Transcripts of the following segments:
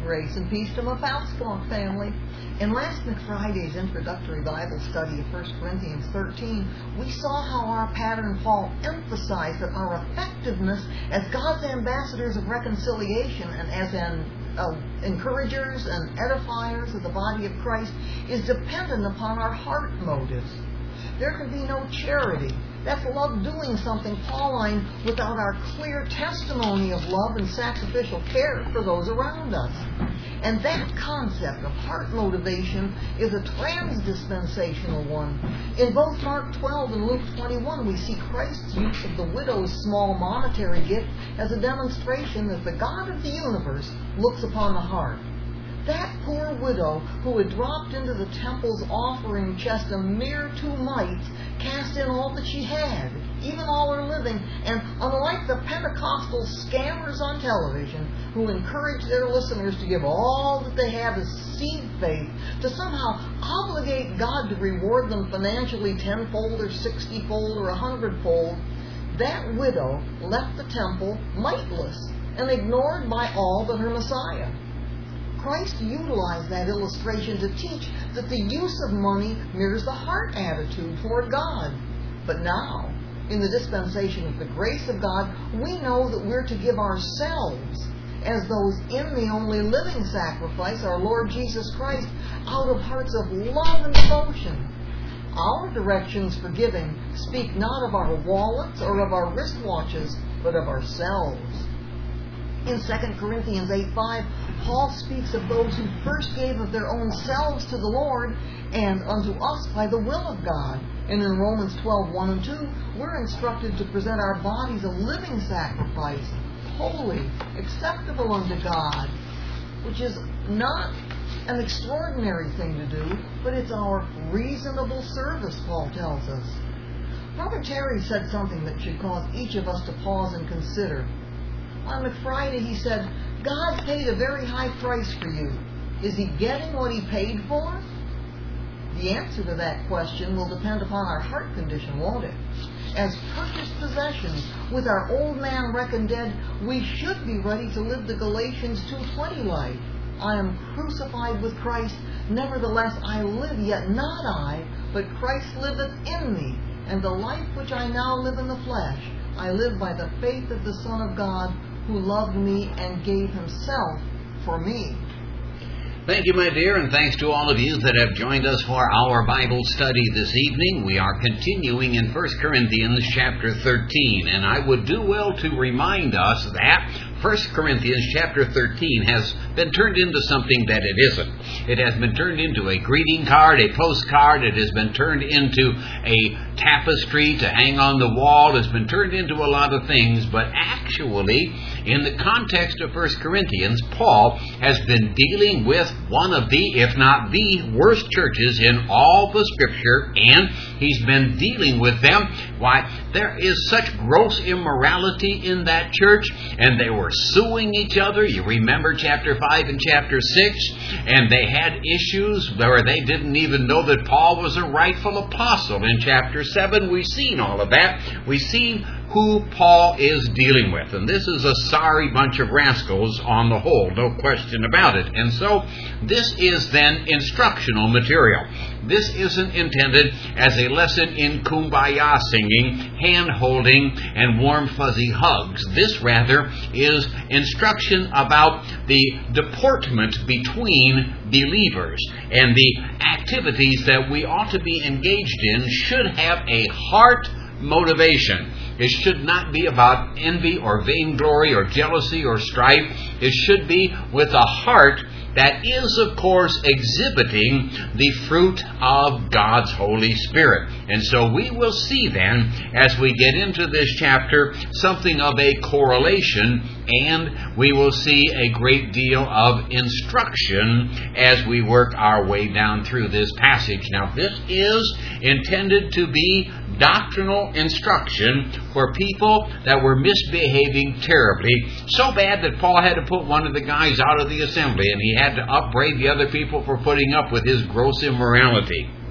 Grace and peace to my Falstalk family. In last Friday's introductory Bible study of 1 Corinthians 13, we saw how our pattern Paul emphasized that our effectiveness as God's ambassadors of reconciliation and as encouragers and edifiers of the body of Christ is dependent upon our heart motives. There can be no charity. That's love doing something Pauline without our clear testimony of love and sacrificial care for those around us. And that concept of heart motivation is a transdispensational one. In both Mark 12 and Luke 21, we see Christ's use of the widow's small monetary gift as a demonstration that the God of the universe looks upon the heart. That poor widow who had dropped into the temple's offering chest a mere 2 mites cast in all that she had, even all her living, and unlike the Pentecostal scammers on television who encourage their listeners to give all that they have as seed faith to somehow obligate God to reward them financially 10-fold or 60-fold or 100-fold, that widow left the temple miteless and ignored by all but her Messiah. Christ utilized that illustration to teach that the use of money mirrors the heart attitude toward God. But now, in the dispensation of the grace of God, we know that we're to give ourselves as those in the only living sacrifice, our Lord Jesus Christ, out of hearts of love and devotion. Our directions for giving speak not of our wallets or of our wristwatches, but of ourselves. In 2 Corinthians 8:5, Paul speaks of those who first gave of their own selves to the Lord and unto us by the will of God. And in Romans 12:1 and 2, we're instructed to present our bodies a living sacrifice, holy, acceptable unto God, which is not an extraordinary thing to do, but it's our reasonable service, Paul tells us. Robert Terry said something that should cause each of us to pause and consider. On Friday he said, God's paid a very high price for you. Is He getting what He paid for? The answer to that question will depend upon our heart condition, won't it? As purchased possessions, with our old man reckoned dead, we should be ready to live the Galatians 2:20 life. I am crucified with Christ, nevertheless I live, yet not I, but Christ liveth in me. And the life which I now live in the flesh, I live by the faith of the Son of God, who loved me and gave Himself for me. Thank you, my dear, and thanks to all of you that have joined us for our Bible study this evening. We are continuing in 1 Corinthians chapter 13, and I would do well to remind us that 1 Corinthians chapter 13 has been turned into something that it isn't. It has been turned into a greeting card, a postcard. It has been turned into a tapestry to hang on the wall. It's been turned into a lot of things, but actually, in the context of 1 Corinthians, Paul has been dealing with one of the, if not the worst churches in all the Scripture, and he's been dealing with them. Why, there is such gross immorality in that church, and they were suing each other. You remember chapter 5 and chapter 6, and they had issues where they didn't even know that Paul was a rightful apostle. In chapter 7, we've seen all of that. We've seen who Paul is dealing with. And this is a sorry bunch of rascals on the whole, no question about it. And so this is then instructional material. This isn't intended as a lesson in kumbaya singing, hand-holding, and warm fuzzy hugs. This rather is instruction about the deportment between believers, and the activities that we ought to be engaged in should have a heart motivation. It should not be about envy or vainglory or jealousy or strife. It should be with a heart that is, of course, exhibiting the fruit of God's Holy Spirit. And so we will see then, as we get into this chapter, something of a correlation, and we will see a great deal of instruction as we work our way down through this passage. Now, this is intended to be doctrinal instruction for people that were misbehaving terribly, so bad that Paul had to put one of the guys out of the assembly, and he had to upbraid the other people for putting up with his gross immorality.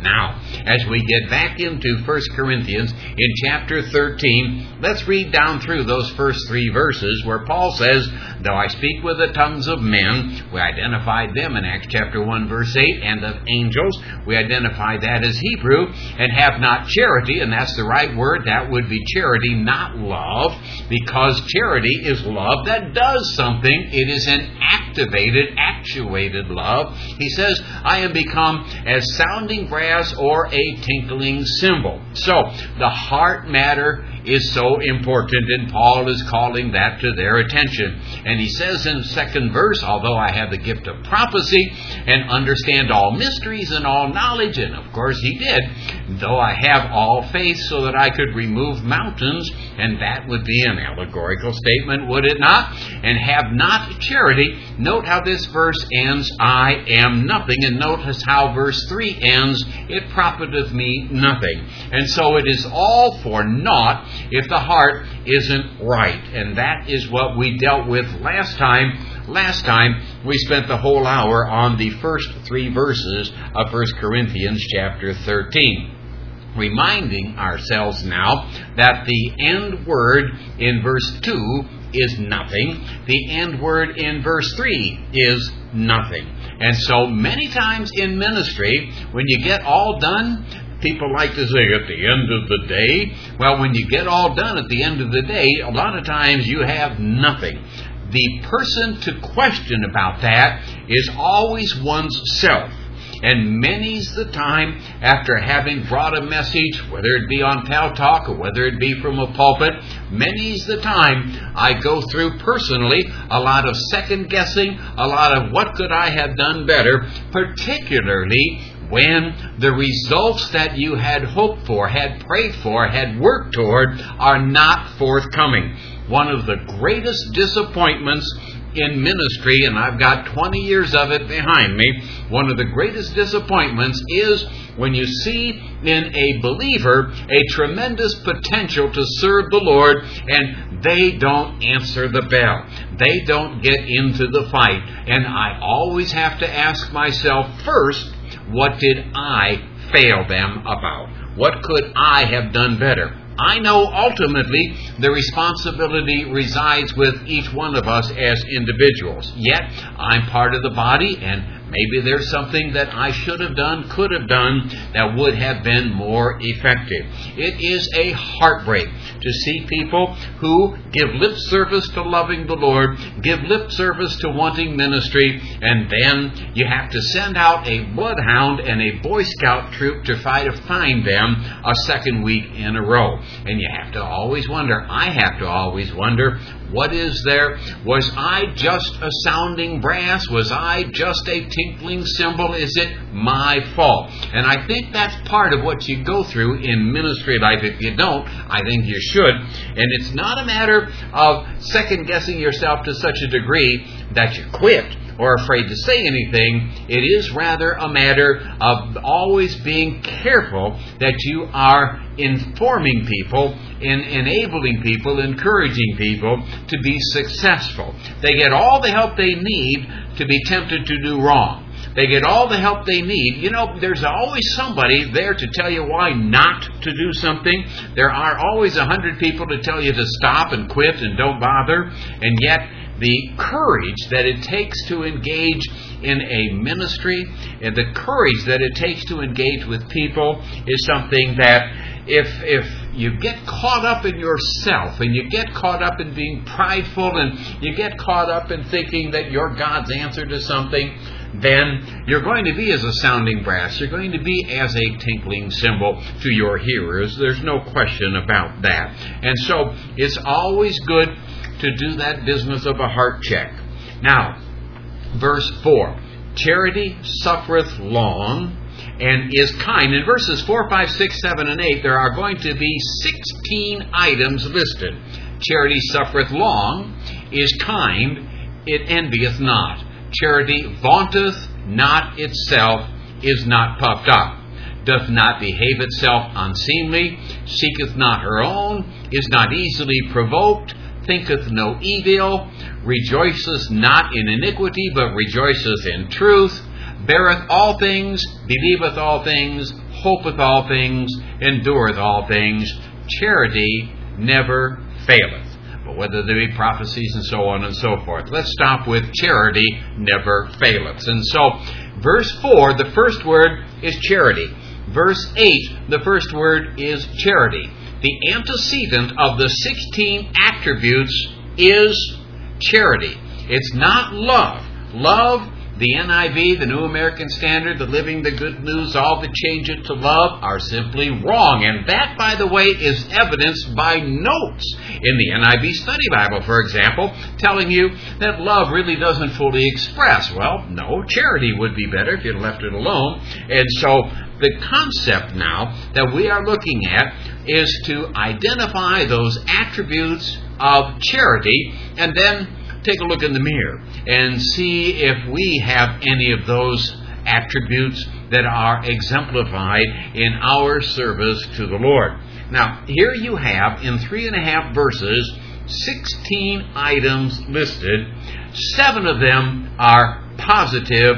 Now, as we get back into 1 Corinthians in chapter 13, let's read down through those first 3 verses where Paul says, though I speak with the tongues of men, we identified them in Acts chapter 1 verse 8, and of angels, we identified that as Hebrew, and have not charity, and that's the right word, that would be charity, not love, because charity is love that does something. It is an actuated love. He says, I am become as sounding brass or a tinkling cymbal. So, the heart matter is so important, and Paul is calling that to their attention. And he says in the 2nd verse, although I have the gift of prophecy and understand all mysteries and all knowledge, and of course he did, though I have all faith so that I could remove mountains, and that would be an allegorical statement, would it not? And have not charity. Note how this verse ends, I am nothing, and notice how verse 3 ends, it profiteth me nothing. And so it is all for naught if the heart isn't right. And that is what we dealt with last time. Last time we spent the whole hour on the first 3 verses of 1 Corinthians chapter 13. Reminding ourselves now that the end word in verse 2 is nothing. The end word in verse 3 is nothing. And so many times in ministry, when you get all done, people like to say at the end of the day. Well, when you get all done at the end of the day, a lot of times you have nothing. The person to question about that is always one's self. And many's the time, after having brought a message, whether it be on Pal Talk or whether it be from a pulpit, many's the time I go through personally a lot of second guessing, a lot of what could I have done better, particularly when the results that you had hoped for, had prayed for, had worked toward are not forthcoming. One of the greatest disappointments in ministry, and I've got 20 years of it behind me, one of the greatest disappointments is when you see in a believer a tremendous potential to serve the Lord and they don't answer the bell. They don't get into the fight. And I always have to ask myself first, what did I fail them about? What could I have done better? I know ultimately the responsibility resides with each one of us as individuals. Yet, I'm part of the body, and maybe there's something that I should have done, could have done, that would have been more effective. It is a heartbreak to see people who give lip service to loving the Lord, give lip service to wanting ministry, and then you have to send out a bloodhound and a Boy Scout troop to try to find them a second week in a row. And you have to always wonder, I have to always wonder, what is there? Was I just a sounding brass? Was I just a tinkling cymbal? Is it my fault? And I think that's part of what you go through in ministry life. If you don't, I think you should. And it's not a matter of second-guessing yourself to such a degree that you quit or afraid to say anything. It is rather a matter of always being careful that you are informing people, enabling people, encouraging people to be successful. They get all the help they need to be tempted to do wrong. They get all the help they need. You know, there's always somebody there to tell you why not to do something. There are always 100 people to tell you to stop and quit and don't bother. And yet, the courage that it takes to engage in a ministry, and the courage that it takes to engage with people is something that if you get caught up in yourself and you get caught up in being prideful and you get caught up in thinking that you're God's answer to something, then you're going to be as a sounding brass. You're going to be as a tinkling cymbal to your hearers. There's no question about that. And so it's always good to do that business of a heart check. Now, verse 4. Charity suffereth long and is kind. In verses 4, 5, 6, 7, and 8, there are going to be 16 items listed. Charity suffereth long, is kind, it envieth not. Charity vaunteth not itself, is not puffed up, doth not behave itself unseemly, seeketh not her own, is not easily provoked, thinketh no evil, rejoiceth not in iniquity, but rejoiceth in truth, beareth all things, believeth all things, hopeth all things, endureth all things. Charity never faileth. But whether there be prophecies and so on and so forth. Let's stop with charity never faileth. And so, verse 4, the first word is charity. Verse 8, the first word is charity. The antecedent of the 16 attributes is charity. It's not love. Love, the NIV, the New American Standard, the Living the Good News, all that change it to love are simply wrong. And that, by the way, is evidenced by notes in the NIV Study Bible, for example, telling you that love really doesn't fully express. Well, no, charity would be better if you left it alone. And so the concept now that we are looking at is to identify those attributes of charity and then take a look in the mirror and see if we have any of those attributes that are exemplified in our service to the Lord. Now, here you have in 3.5 verses 16 items listed. 7 of them are positive,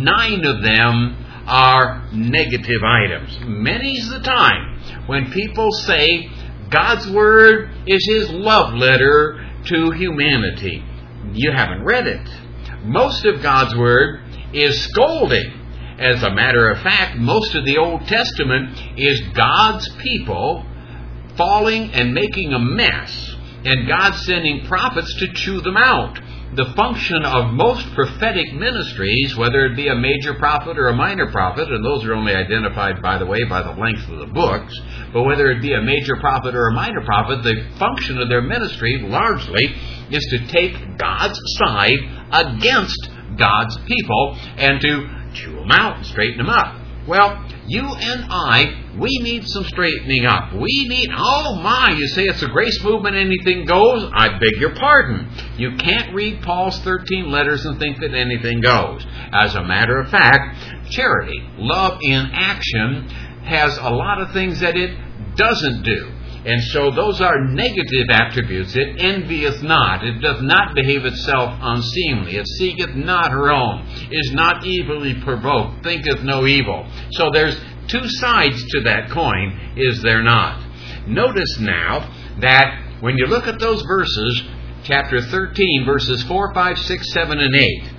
9 of them are negative items. Many's the time when people say God's Word is His love letter to humanity. You haven't read it. Most of God's Word is scolding. As a matter of fact, most of the Old Testament is God's people falling and making a mess, and God sending prophets to chew them out. The function of most prophetic ministries, whether it be a major prophet or a minor prophet, and those are only identified, by the way, by the length of the books, but whether it be a major prophet or a minor prophet, the function of their ministry largely is to take God's side against God's people and to chew them out and straighten them up. Well, you and I, we need some straightening up. We need, you say it's a grace movement, anything goes? I beg your pardon. You can't read Paul's 13 letters and think that anything goes. As a matter of fact, charity, love in action, has a lot of things that it doesn't do. And so those are negative attributes. It envieth not. It doth not behave itself unseemly. It seeketh not her own. Is not evilly provoked. Thinketh no evil. So there's 2 sides to that coin, is there not? Notice now that when you look at those verses, chapter 13, verses 4, 5, 6, 7, and 8,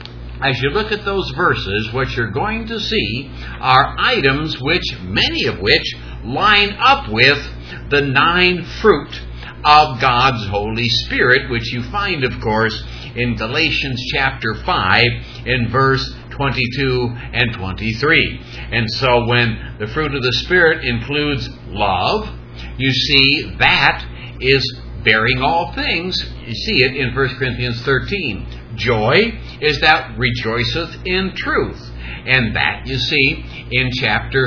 as you look at those verses, what you're going to see are items many of which line up with the 9 fruit of God's Holy Spirit, which you find, of course, in Galatians chapter 5 in verse 22 and 23. And so when the fruit of the Spirit includes love, you see that is bearing all things. You see it in 1 Corinthians 13. Joy is that rejoiceth in truth. And that you see in chapter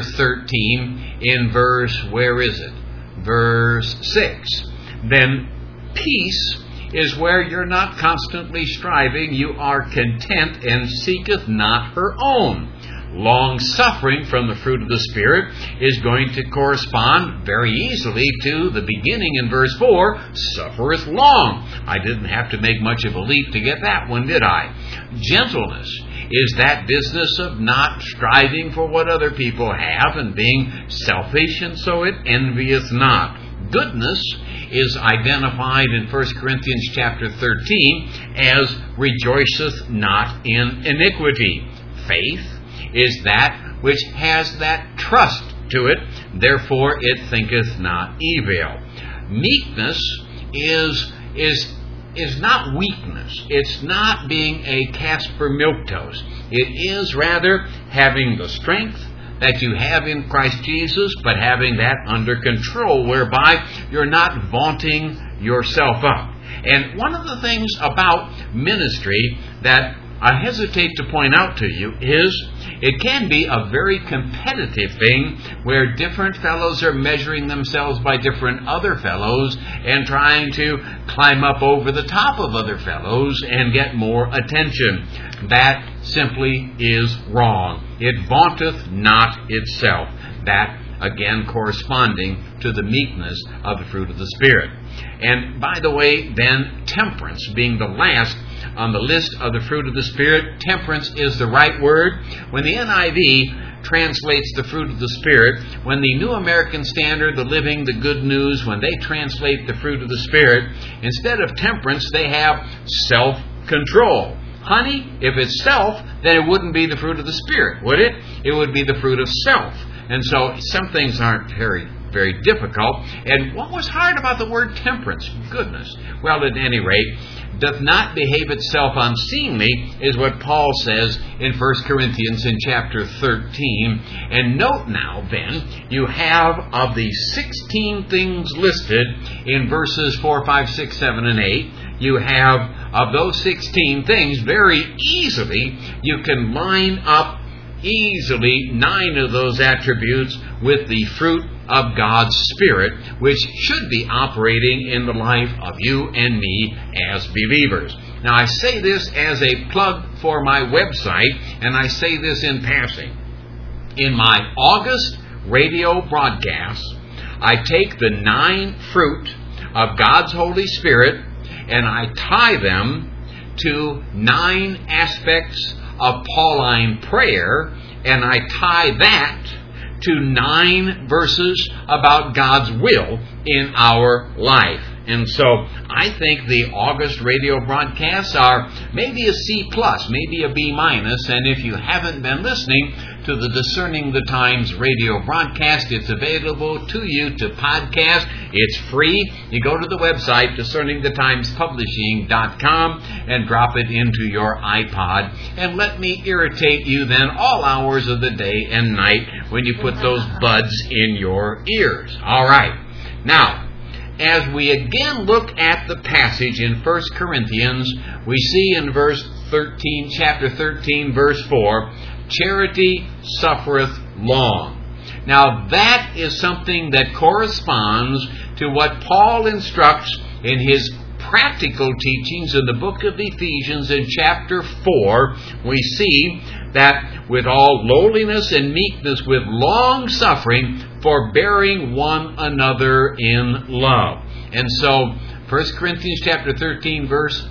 13 in verse, where is it? Verse 6. Then peace is where you're not constantly striving, you are content and seeketh not her own. Long-suffering from the fruit of the Spirit is going to correspond very easily to the beginning in verse 4, suffereth long. I didn't have to make much of a leap to get that one, did I? Gentleness is that business of not striving for what other people have and being selfish, and so it envieth not. Goodness is identified in 1 Corinthians chapter 13 as rejoiceth not in iniquity. Faith is that which has that trust to it, therefore it thinketh not evil. Meekness is not weakness. It's not being a Casper milquetoast. It is rather having the strength that you have in Christ Jesus, but having that under control, whereby you're not vaunting yourself up. And one of the things about ministry that I hesitate to point out to you is it can be a very competitive thing where different fellows are measuring themselves by different other fellows and trying to climb up over the top of other fellows and get more attention. That simply is wrong. It vaunteth not itself. That, again, corresponding to the meekness of the fruit of the Spirit. And by the way, then, temperance being the last on the list of the fruit of the Spirit. Temperance is the right word. When the NIV translates the fruit of the Spirit, when the New American Standard, the Living, the Good News, when they translate the fruit of the Spirit, instead of temperance, they have self-control. Honey, if it's self, then it wouldn't be the fruit of the Spirit, would it? It would be the fruit of self. And so some things aren't very difficult. And what was hard about the word temperance? Goodness. Well, at any rate, doth not behave itself unseemly is what Paul says in 1 Corinthians in chapter 13. And note now, then, you have of the 16 things listed in verses 4, 5, 6, 7, and 8, you have of those 16 things, very easily, you can line up easily 9 of those attributes with the fruit of God's Spirit, which should be operating in the life of you and me as believers. Now, I say this as a plug for my website, and I say this in passing. In my August radio broadcasts, I take the 9 fruit of God's Holy Spirit and I tie them to 9 aspects of Pauline prayer, and I tie that to 9 verses about God's will in our life. And so I think the August radio broadcasts are maybe a C+, maybe a B-. And if you haven't been listening to the Discerning the Times radio broadcast, it's available to you to podcast. It's free. You go to the website, discerningthetimespublishing.com, and drop it into your iPod. And let me irritate you then all hours of the day and night when you put those buds in your ears. All right. Now, as we again look at the passage in 1 Corinthians, we see in chapter 13, verse 4, charity suffereth long. Now that is something that corresponds to what Paul instructs in his practical teachings in the book of Ephesians in chapter 4. We see that with all lowliness and meekness, with long suffering, forbearing one another in love. And so 1 Corinthians chapter 13 verse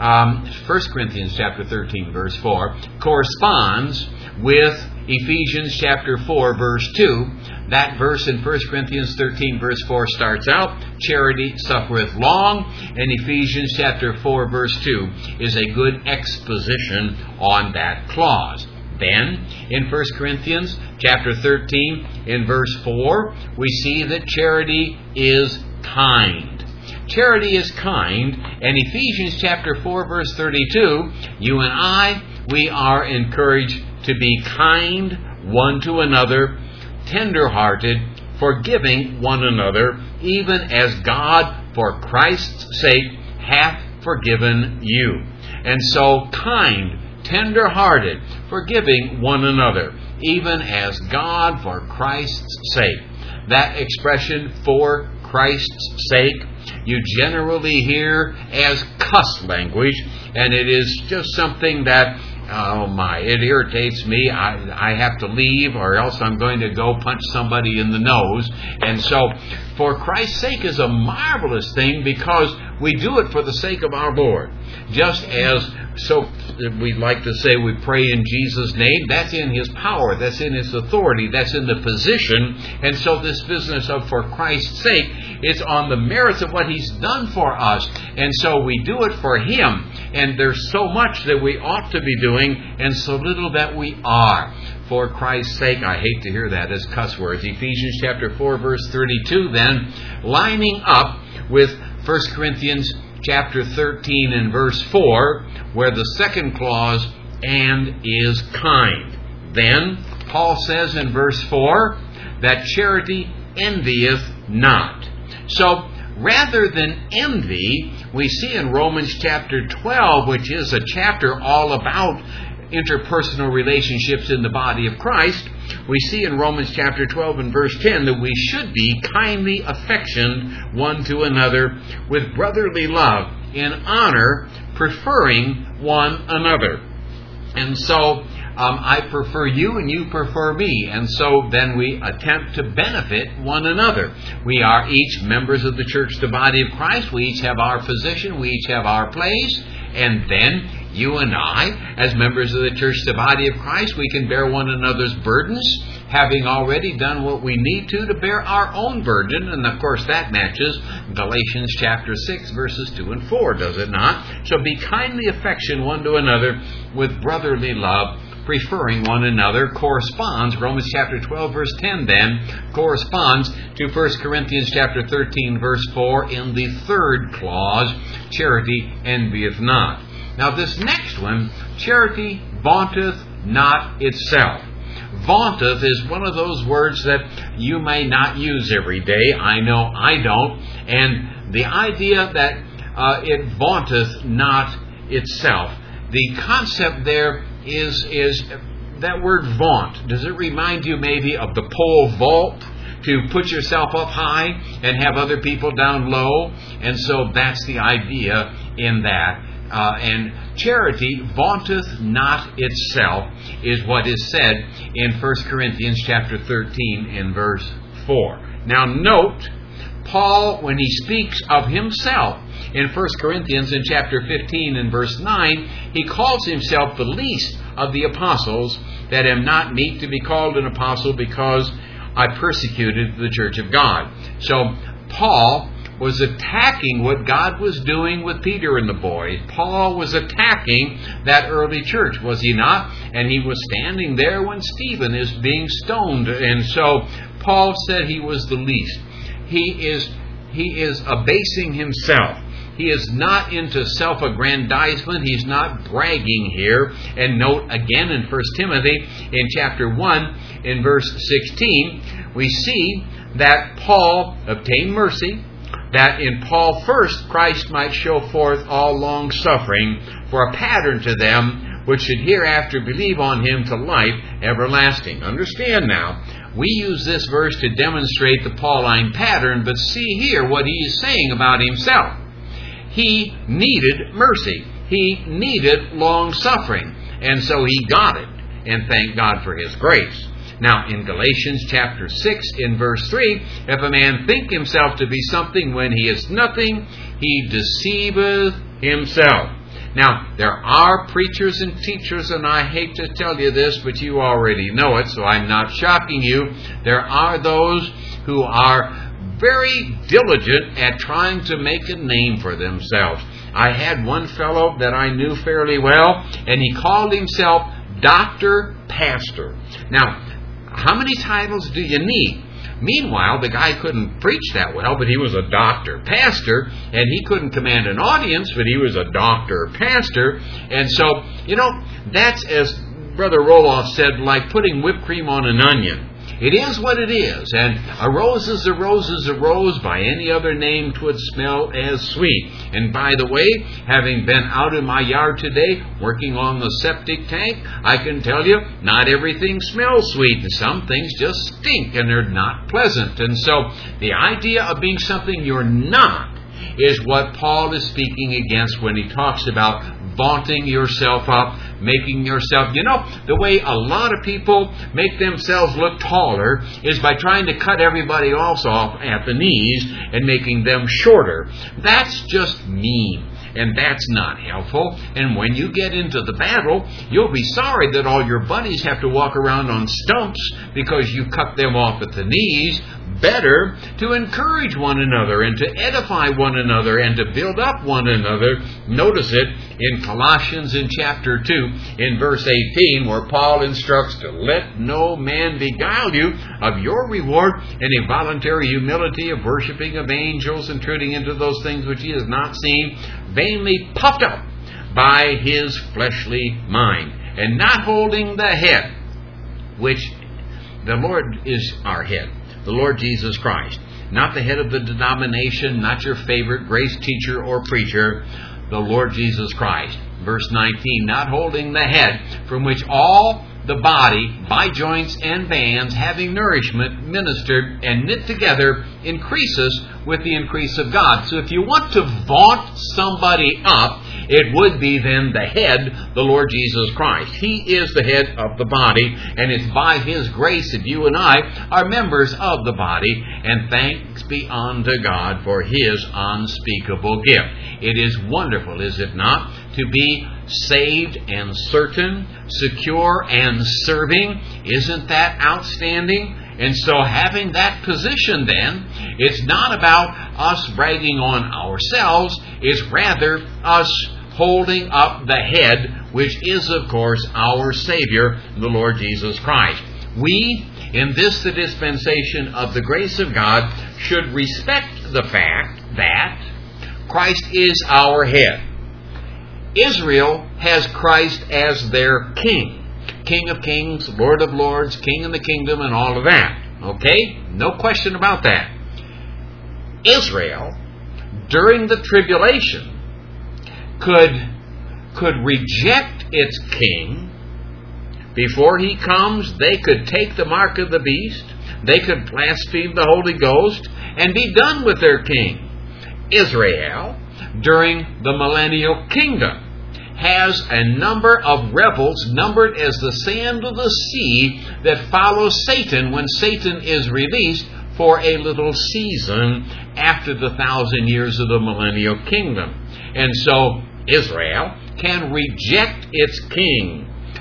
4 corresponds with Ephesians chapter 4 verse 2. That verse in 1 Corinthians 13 verse 4 starts out, charity suffereth long, and Ephesians chapter 4 verse 2 is a good exposition on that clause. Then, in 1 Corinthians chapter 13, in verse 4, we see that charity is kind. Charity is kind, and Ephesians chapter 4, verse 32, you and I, we are encouraged to be kind one to another, tender-hearted, forgiving one another, even as God, for Christ's sake, hath forgiven you. And so, kind, tender-hearted, forgiving one another, even as God for Christ's sake. That expression, for Christ's sake, you generally hear as cuss language, and it is just something that, oh my, it irritates me. I have to leave, or else I'm going to go punch somebody in the nose. And so, for Christ's sake is a marvelous thing because we do it for the sake of our Lord. Just as we like to say we pray in Jesus' name, that's in His power, that's in His authority, that's in the position. And so this business of for Christ's sake is on the merits of what He's done for us. And so we do it for Him. And there's so much that we ought to be doing and so little that we are. For Christ's sake, I hate to hear that as cuss words. Ephesians chapter 4, verse 32, then, lining up with 1 Corinthians chapter 13 and verse 4, where the second clause, and is kind. Then, Paul says in verse 4, that charity envieth not. So, rather than envy, we see in Romans chapter 12, which is a chapter all about interpersonal relationships in the body of Christ, we see in Romans chapter 12 and verse 10 that we should be kindly affectioned one to another with brotherly love, in honor, preferring one another. And so I prefer you and you prefer me. And so then we attempt to benefit one another. We are each members of the church, the body of Christ. We each have our position. We each have our place. And then You and I, as members of the church, the body of Christ, we can bear one another's burdens, having already done what we need to bear our own burden. And of course that matches Galatians chapter 6, verses 2 and 4, does it not? So be kindly affection one to another with brotherly love, preferring one another, corresponds, Romans chapter 12, verse 10 then, corresponds to 1 Corinthians chapter 13, verse 4 in the third clause, charity envieth not. Now this next one, charity vaunteth not itself. Vaunteth is one of those words that you may not use every day. I know I don't. And the idea that it vaunteth not itself. The concept there is that word vaunt. Does it remind you maybe of the pole vault? To put yourself up high and have other people down low? And so that's the idea in that. And charity vaunteth not itself is what is said in 1 Corinthians chapter 13 in verse 4. Now note, Paul, when he speaks of himself in 1 Corinthians in chapter 15 and verse 9, he calls himself the least of the apostles, that am not meet to be called an apostle because I persecuted the church of God. So Paul was attacking what God was doing with Peter and the boys. Paul was attacking that early church, was he not? And he was standing there when Stephen is being stoned. And so Paul said he was the least. He is abasing himself. He is not into self-aggrandizement. He's not bragging here. And note again in 1 Timothy in chapter 1 in verse 16, we see that Paul obtained mercy, that in Paul first Christ might show forth all long-suffering for a pattern to them which should hereafter believe on him to life everlasting. Understand now, we use this verse to demonstrate the Pauline pattern, but see here what he is saying about himself. He needed mercy. He needed long-suffering. And so he got it. And thank God for his grace. Now, in Galatians chapter 6, in verse 3, if a man think himself to be something when he is nothing, he deceiveth himself. Now, there are preachers and teachers, and I hate to tell you this, but you already know it, so I'm not shocking you. There are those who are very diligent at trying to make a name for themselves. I had one fellow that I knew fairly well, and he called himself Dr. Pastor. Now, how many titles do you need? Meanwhile, the guy couldn't preach that well, but he was a doctor pastor, and he couldn't command an audience, but he was a doctor pastor. And so, that's, as Brother Roloff said, like putting whipped cream on an onion. It is what it is, and a rose is a rose is a rose. By any other name 'twould smell as sweet. And by the way, having been out in my yard today working on the septic tank, I can tell you, not everything smells sweet, and some things just stink and they're not pleasant. And so the idea of being something you're not is what Paul is speaking against when he talks about vaunting yourself up, making yourself... the way a lot of people make themselves look taller is by trying to cut everybody else off at the knees and making them shorter. That's just mean. And that's not helpful. And when you get into the battle, you'll be sorry that all your buddies have to walk around on stumps because you cut them off at the knees. Better to encourage one another and to edify one another and to build up one another. Notice it in Colossians in chapter 2 in verse 18, where Paul instructs to let no man beguile you of your reward in a voluntary humility of worshiping of angels, intruding into those things which he has not seen, vainly puffed up by his fleshly mind, and not holding the head, which the Lord is our head, the Lord Jesus Christ. Not the head of the denomination, not your favorite grace teacher or preacher, the Lord Jesus Christ. Verse 19, not holding the head, from which all the body, by joints and bands, having nourishment, ministered and knit together, increases with the increase of God. So if you want to vaunt somebody up, it would be then the head, the Lord Jesus Christ. He is the head of the body, and it's by His grace that you and I are members of the body, and thanks be unto God for His unspeakable gift. It is wonderful, is it not, to be saved and certain, secure and serving. Isn't that outstanding? And so having that position then, it's not about us bragging on ourselves, it's rather us holding up the head, which is, of course, our Savior, the Lord Jesus Christ. We, in this, the dispensation of the grace of God, should respect the fact that Christ is our head. Israel has Christ as their king. King of kings, Lord of lords, king in the kingdom, and all of that. Okay? No question about that. Israel, during the tribulation, could reject its king. Before he comes, they could take the mark of the beast, they could blaspheme the Holy Ghost, and be done with their king. Israel, during the millennial kingdom, has a number of rebels numbered as the sand of the sea that follow Satan when Satan is released for a little season after the 1,000 years of the millennial kingdom. And so Israel can reject its king.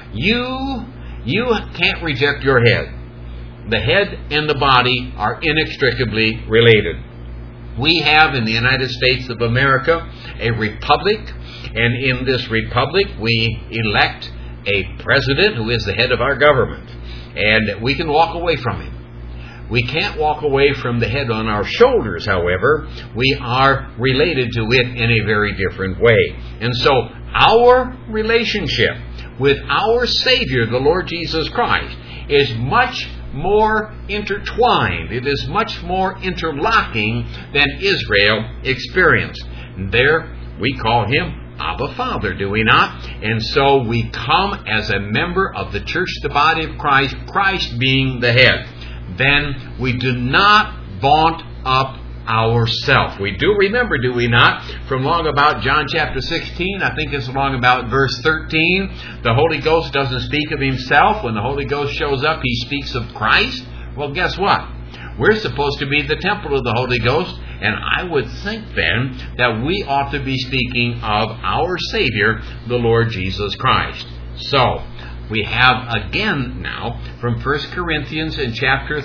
You can't reject your head. The head and the body are inextricably related. We have in the United States of America a republic, and in this republic we elect a president who is the head of our government. And we can walk away from him. We can't walk away from the head on our shoulders, however. We are related to it in a very different way. And so our relationship with our Savior, the Lord Jesus Christ, is much more intertwined. It is much more interlocking than Israel experienced. There we call him Abba Father, do we not? And so we come as a member of the church, the body of Christ, Christ being the head. Then we do not vaunt up ourselves. We do remember, do we not, from long about John chapter 16, I think it's long about verse 13, the Holy Ghost doesn't speak of himself. When the Holy Ghost shows up, he speaks of Christ. Well, guess what? We're supposed to be the temple of the Holy Ghost, and I would think then that we ought to be speaking of our Savior, the Lord Jesus Christ. So, we have again now from 1 Corinthians in chapter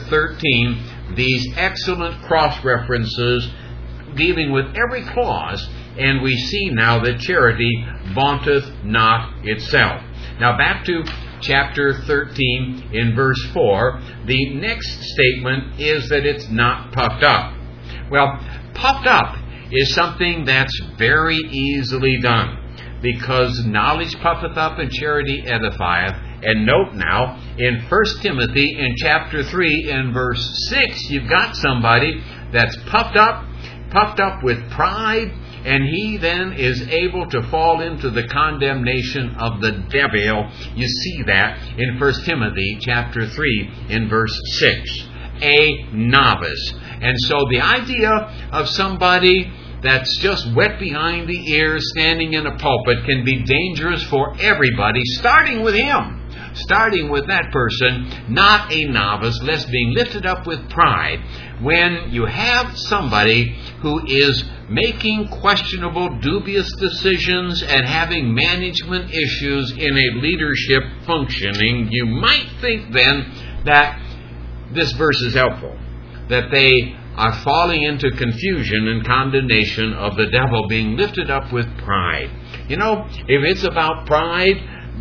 13 these excellent cross-references dealing with every clause, and we see now that charity vaunteth not itself. Now back to chapter 13 in verse 4, the next statement is that it's not puffed up. Well, puffed up is something that's very easily done, because knowledge puffeth up and charity edifieth. And note now, in 1 Timothy in chapter 3 in verse 6, you've got somebody that's puffed up with pride, and he then is able to fall into the condemnation of the devil. You see that in 1 Timothy chapter 3 in verse 6. A novice. And so the idea of somebody that's just wet behind the ears standing in a pulpit can be dangerous for everybody, starting with him. Starting with that person, not a novice, lest being lifted up with pride. When you have somebody who is making questionable, dubious decisions and having management issues in a leadership functioning, you might think then that this verse is helpful, that they are falling into confusion and condemnation of the devil, being lifted up with pride. You know, if it's about pride,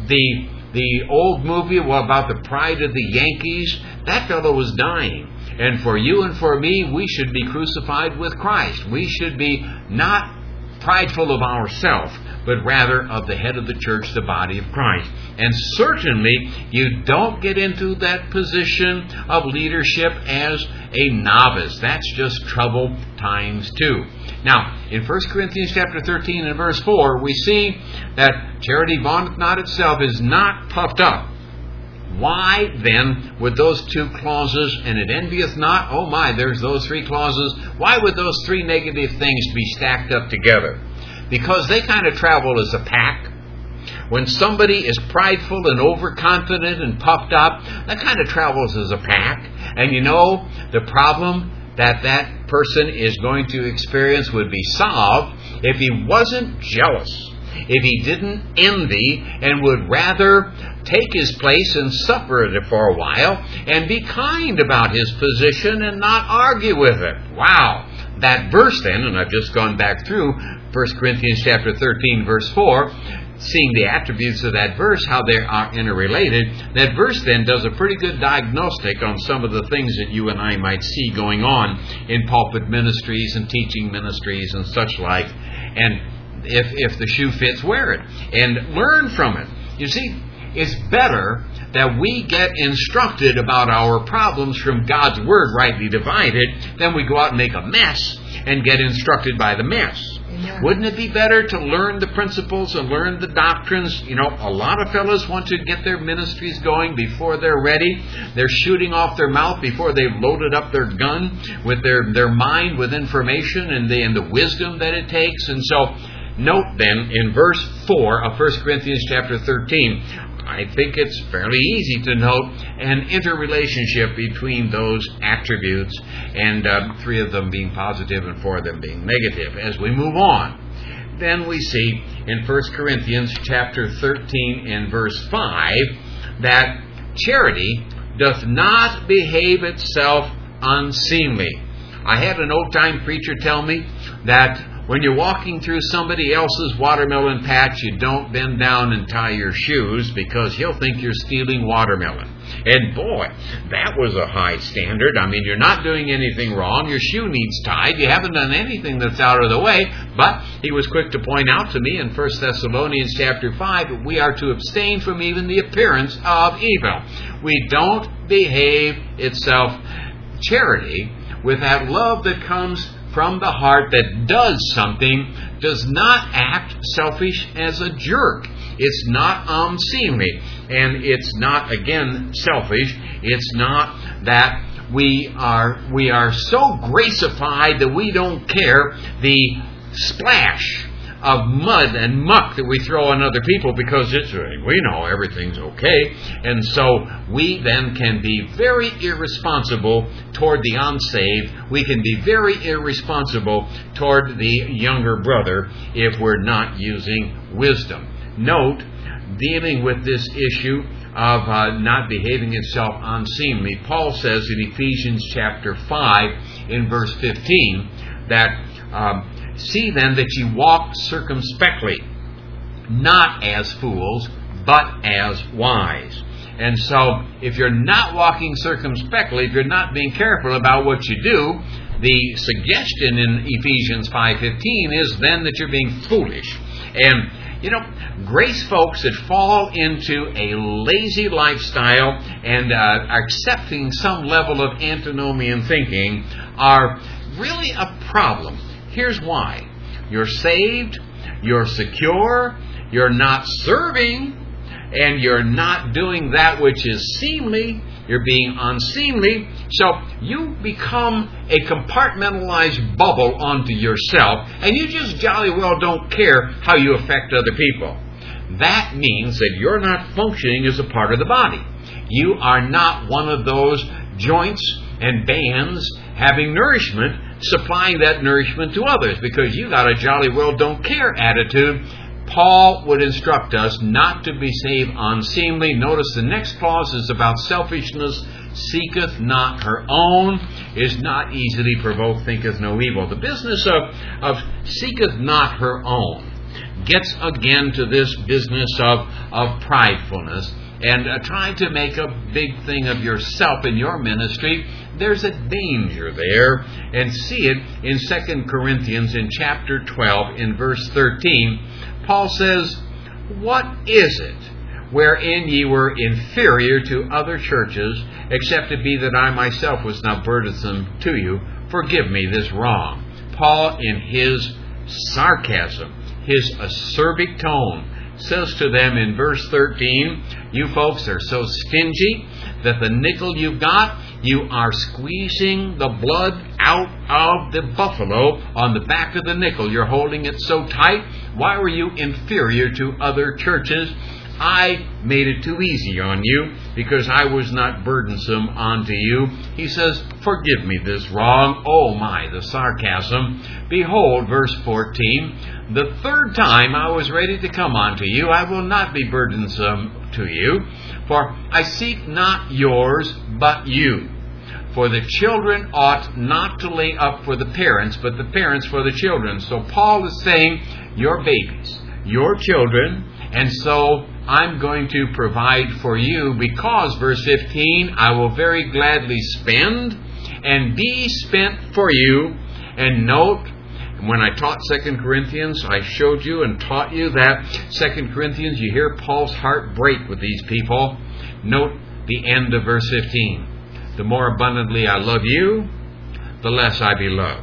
the old movie about the pride of the Yankees, that fellow was dying. And for you and for me, we should be crucified with Christ. We should be not prideful of ourselves, but rather of the head of the church, the body of Christ. And certainly, you don't get into that position of leadership as a novice. That's just trouble times two. Now, in 1 Corinthians chapter 13 and verse 4, we see that charity vaunteth not itself, is not puffed up. Why then would those two clauses, and it envieth not, oh my, there's those three clauses, why would those three negative things be stacked up together? Because they kind of travel as a pack. When somebody is prideful and overconfident and puffed up, that kind of travels as a pack. And you know, the problem that person is going to experience would be solved if he wasn't jealous if he didn't envy and would rather take his place and suffer it for a while and be kind about his position and not argue with it. Wow. That verse then, and I've just gone back through 1 Corinthians chapter 13, verse 4, seeing the attributes of that verse, how they are interrelated. That verse then does a pretty good diagnostic on some of the things that you and I might see going on in pulpit ministries and teaching ministries and such like. And if the shoe fits, wear it. And learn from it. You see, it's better that we get instructed about our problems from God's Word rightly divided than we go out and make a mess and get instructed by the mess. Amen. Wouldn't it be better to learn the principles and learn the doctrines? You know, a lot of fellows want to get their ministries going before they're ready. They're shooting off their mouth before they've loaded up their gun with their mind with information and the wisdom that it takes. And so, note then in verse 4 of 1 Corinthians chapter 13, I think it's fairly easy to note an interrelationship between those attributes, and 3 of them being positive and 4 of them being negative. As we move on, then we see in 1 Corinthians chapter 13 and verse 5 that charity doth not behave itself unseemly. I had an old-time preacher tell me that when you're walking through somebody else's watermelon patch, you don't bend down and tie your shoes because he'll think you're stealing watermelon. And boy, that was a high standard. I mean, you're not doing anything wrong. Your shoe needs tied. You haven't done anything that's out of the way. But he was quick to point out to me in 1 Thessalonians chapter 5 that we are to abstain from even the appearance of evil. We don't behave itself charity with that love that comes from the heart that does something, does not act selfish as a jerk. It's not unseemly. And it's not, again, selfish. It's not that we are so gracified that we don't care the splash of mud and muck that we throw on other people because we know everything's okay. And so we then can be very irresponsible toward the unsaved. We can be very irresponsible toward the younger brother if we're not using wisdom. Note, dealing with this issue of not behaving itself unseemly, Paul says in Ephesians chapter 5 in verse 15 that see then that ye walk circumspectly, not as fools, but as wise. And so, if you're not walking circumspectly, if you're not being careful about what you do, the suggestion in Ephesians 5:15 is then that you're being foolish. And, grace folks that fall into a lazy lifestyle and accepting some level of antinomian thinking are really a problem. Here's why. You're saved, you're secure, you're not serving, and you're not doing that which is seemly. You're being unseemly. So you become a compartmentalized bubble onto yourself, and you just jolly well don't care how you affect other people. That means that you're not functioning as a part of the body. You are not one of those joints and bands having nourishment, supplying that nourishment to others, because you got a jolly well don't care attitude. Paul would instruct us not to be saved unseemly. Notice the next clause is about selfishness. Seeketh not her own, is not easily provoked, thinketh no evil. The business of seeketh not her own gets again to this business of pridefulness and trying to make a big thing of yourself in your ministry. There's a danger there, and see it in 2 Corinthians in chapter 12 in verse 13. Paul says, what is it wherein ye were inferior to other churches, except it be that I myself was not burdensome to you? Forgive me this wrong. Paul, in his sarcasm, his acerbic tone, says to them in verse 13, you folks are so stingy that the nickel you've got, you are squeezing the blood out of the buffalo on the back of the nickel. You're holding it so tight. Why were you inferior to other churches? I made it too easy on you because I was not burdensome unto you. He says, forgive me this wrong. Oh my, the sarcasm. Behold, verse 14, the third time I was ready to come unto you, I will not be burdensome to you, for I seek not yours, but you. For the children ought not to lay up for the parents, but the parents for the children. So Paul is saying, your babies, your children, and so I'm going to provide for you because, verse 15, I will very gladly spend and be spent for you. And note, when I taught 2 Corinthians, I showed you and taught you that 2 Corinthians, you hear Paul's heart break with these people. Note the end of verse 15. The more abundantly I love you, the less I be loved.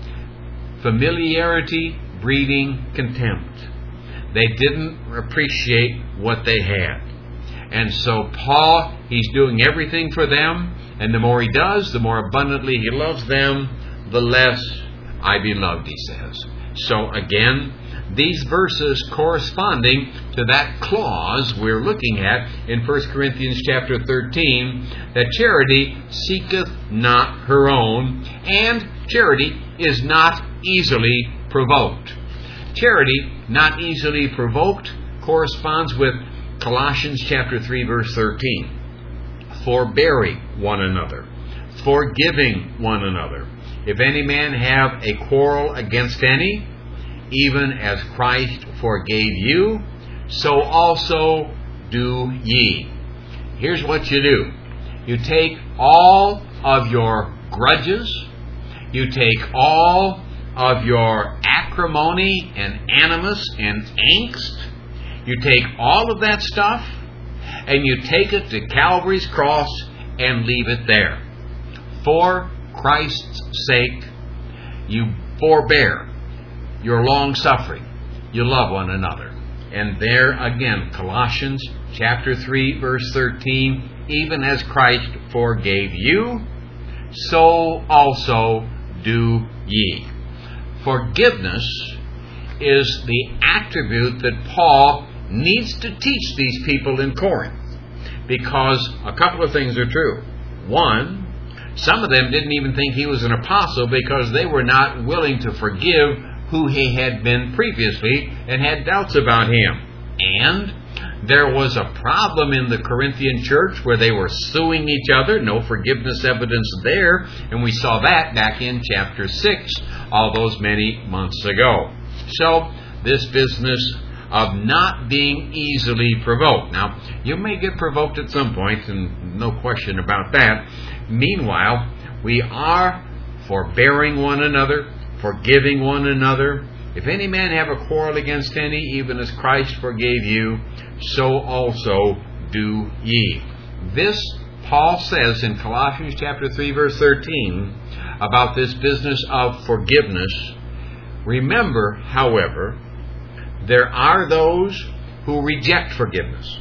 Familiarity breeding contempt. They didn't appreciate what they had. And so Paul, he's doing everything for them, and the more he does, the more abundantly he loves them, the less I be loved, he says. So again, these verses corresponding to that clause we're looking at in 1 Corinthians chapter 13, that charity seeketh not her own, and charity is not easily provoked. Charity, not easily provoked, corresponds with Colossians chapter 3, verse 13. Forbearing one another, forgiving one another. If any man have a quarrel against any, even as Christ forgave you, so also do ye. Here's what you do. You take all of your grudges, you take all of your acrimony and animus and angst, you take all of that stuff, and you take it to Calvary's cross and leave it there. For Christ's sake, you forbear. You're long-suffering. You love one another. And there again, Colossians chapter 3, verse 13, even as Christ forgave you, so also do ye. Forgiveness is the attribute that Paul needs to teach these people in Corinth. Because a couple of things are true. One, some of them didn't even think he was an apostle because they were not willing to forgive who he had been previously and had doubts about him. And there was a problem in the Corinthian church where they were suing each other. No forgiveness evidence there. And we saw that back in chapter 6, all those many months ago. So, this business of not being easily provoked. Now, you may get provoked at some point, and no question about that. Meanwhile, we are forbearing one another, forgiving one another. If any man have a quarrel against any, even as Christ forgave you, so also do ye. This, Paul says in Colossians chapter 3, verse 13, about this business of forgiveness. Remember, however, there are those who reject forgiveness,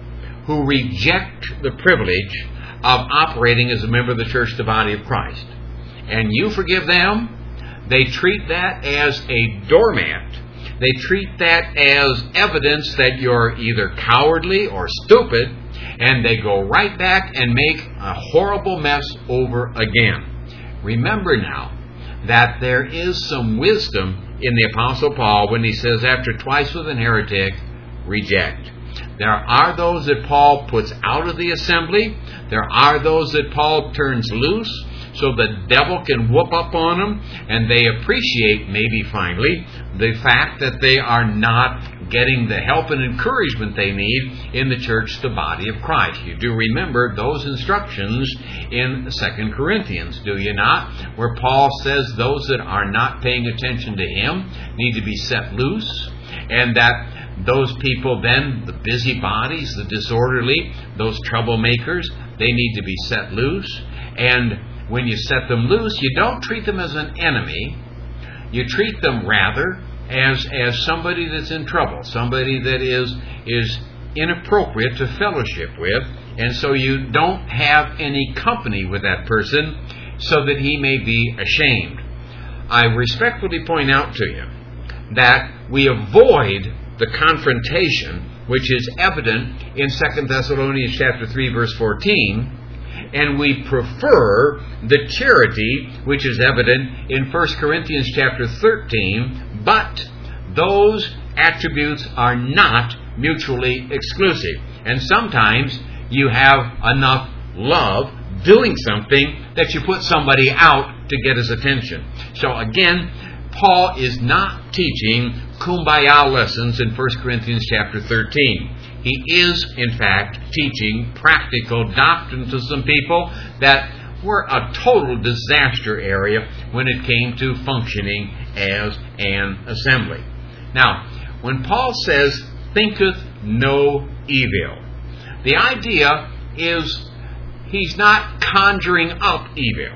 who reject the privilege of operating as a member of the church, the body of Christ. And you forgive them. They treat that as a doormat. They treat that as evidence that you're either cowardly or stupid, and they go right back and make a horrible mess over again. Remember now that there is some wisdom in the Apostle Paul when he says, after twice with an heretic, reject. There are those that Paul puts out of the assembly. There are those that Paul turns loose so the devil can whoop up on them, and they appreciate, maybe finally, the fact that they are not getting the help and encouragement they need in the church, the body of Christ. You do remember those instructions in 2 Corinthians, do you not? Where Paul says those that are not paying attention to him need to be set loose, and that those people then, the busybodies, the disorderly, those troublemakers, they need to be set loose. And when you set them loose, you don't treat them as an enemy. You treat them rather as somebody that's in trouble, somebody that is inappropriate to fellowship with, and so you don't have any company with that person so that he may be ashamed. I respectfully point out to you that we avoid the confrontation which is evident in 2 Thessalonians chapter 3, verse 14, and we prefer the charity which is evident in 1 Corinthians chapter 13, but those attributes are not mutually exclusive. And sometimes you have enough love doing something that you put somebody out to get his attention. So again, Paul is not teaching kumbaya lessons in 1 Corinthians chapter 13. He is, in fact, teaching practical doctrine to some people that were a total disaster area when it came to functioning as an assembly. Now, when Paul says, thinketh no evil, the idea is he's not conjuring up evil.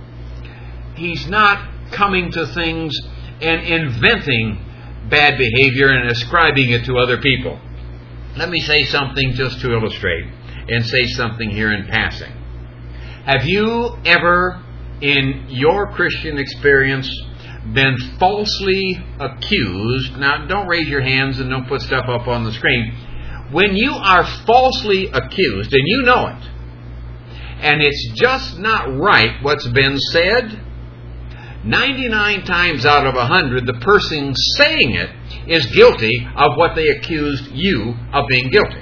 He's not coming to things and inventing bad behavior and ascribing it to other people. Let me say something just to illustrate, and say something here in passing. Have you ever, in your Christian experience, been falsely accused? Now, don't raise your hands and don't put stuff up on the screen. When you are falsely accused, and you know it, and it's just not right what's been said, 99 times out of 100, the person saying it is guilty of what they accused you of being guilty.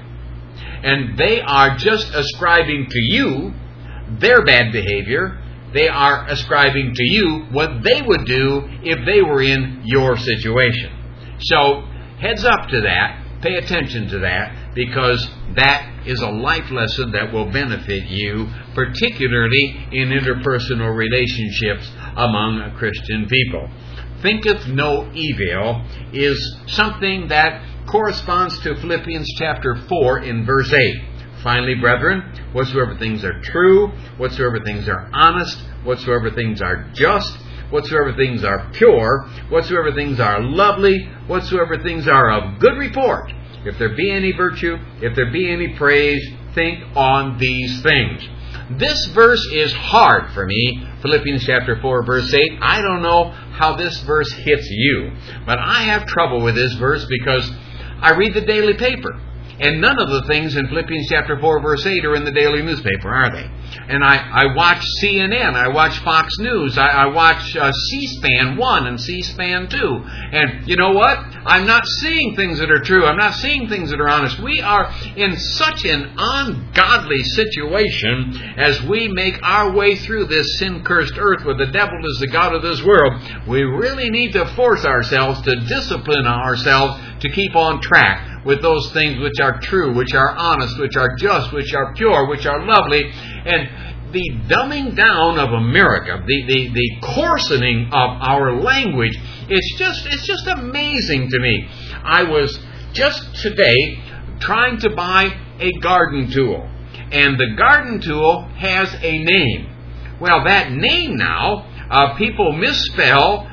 And they are just ascribing to you their bad behavior. They are ascribing to you what they would do if they were in your situation. So, heads up to that. Pay attention to that, because that is a life lesson that will benefit you, particularly in interpersonal relationships among Christian people. Thinketh no evil is something that corresponds to Philippians chapter 4 in verse 8. Finally, brethren, whatsoever things are true, whatsoever things are honest, whatsoever things are just, whatsoever things are pure, whatsoever things are lovely, whatsoever things are of good report, if there be any virtue, if there be any praise, think on these things. This verse is hard for me, Philippians chapter 4, verse 8. I don't know how this verse hits you, but I have trouble with this verse because I read the daily paper. And none of the things in Philippians chapter 4, verse 8 are in the daily newspaper, are they? And I watch CNN, I watch Fox News, I watch C-SPAN 1 and C-SPAN 2. And you know what? I'm not seeing things that are true. I'm not seeing things that are honest. We are in such an ungodly situation as we make our way through this sin-cursed earth where the devil is the god of this world. We really need to force ourselves to discipline ourselves to keep on track with those things which are true, which are honest, which are just, which are pure, which are lovely. And the dumbing down of America, the coarsening of our language, it's just amazing to me. I was just today trying to buy a garden tool, and the garden tool has a name. Well, that name now, people misspell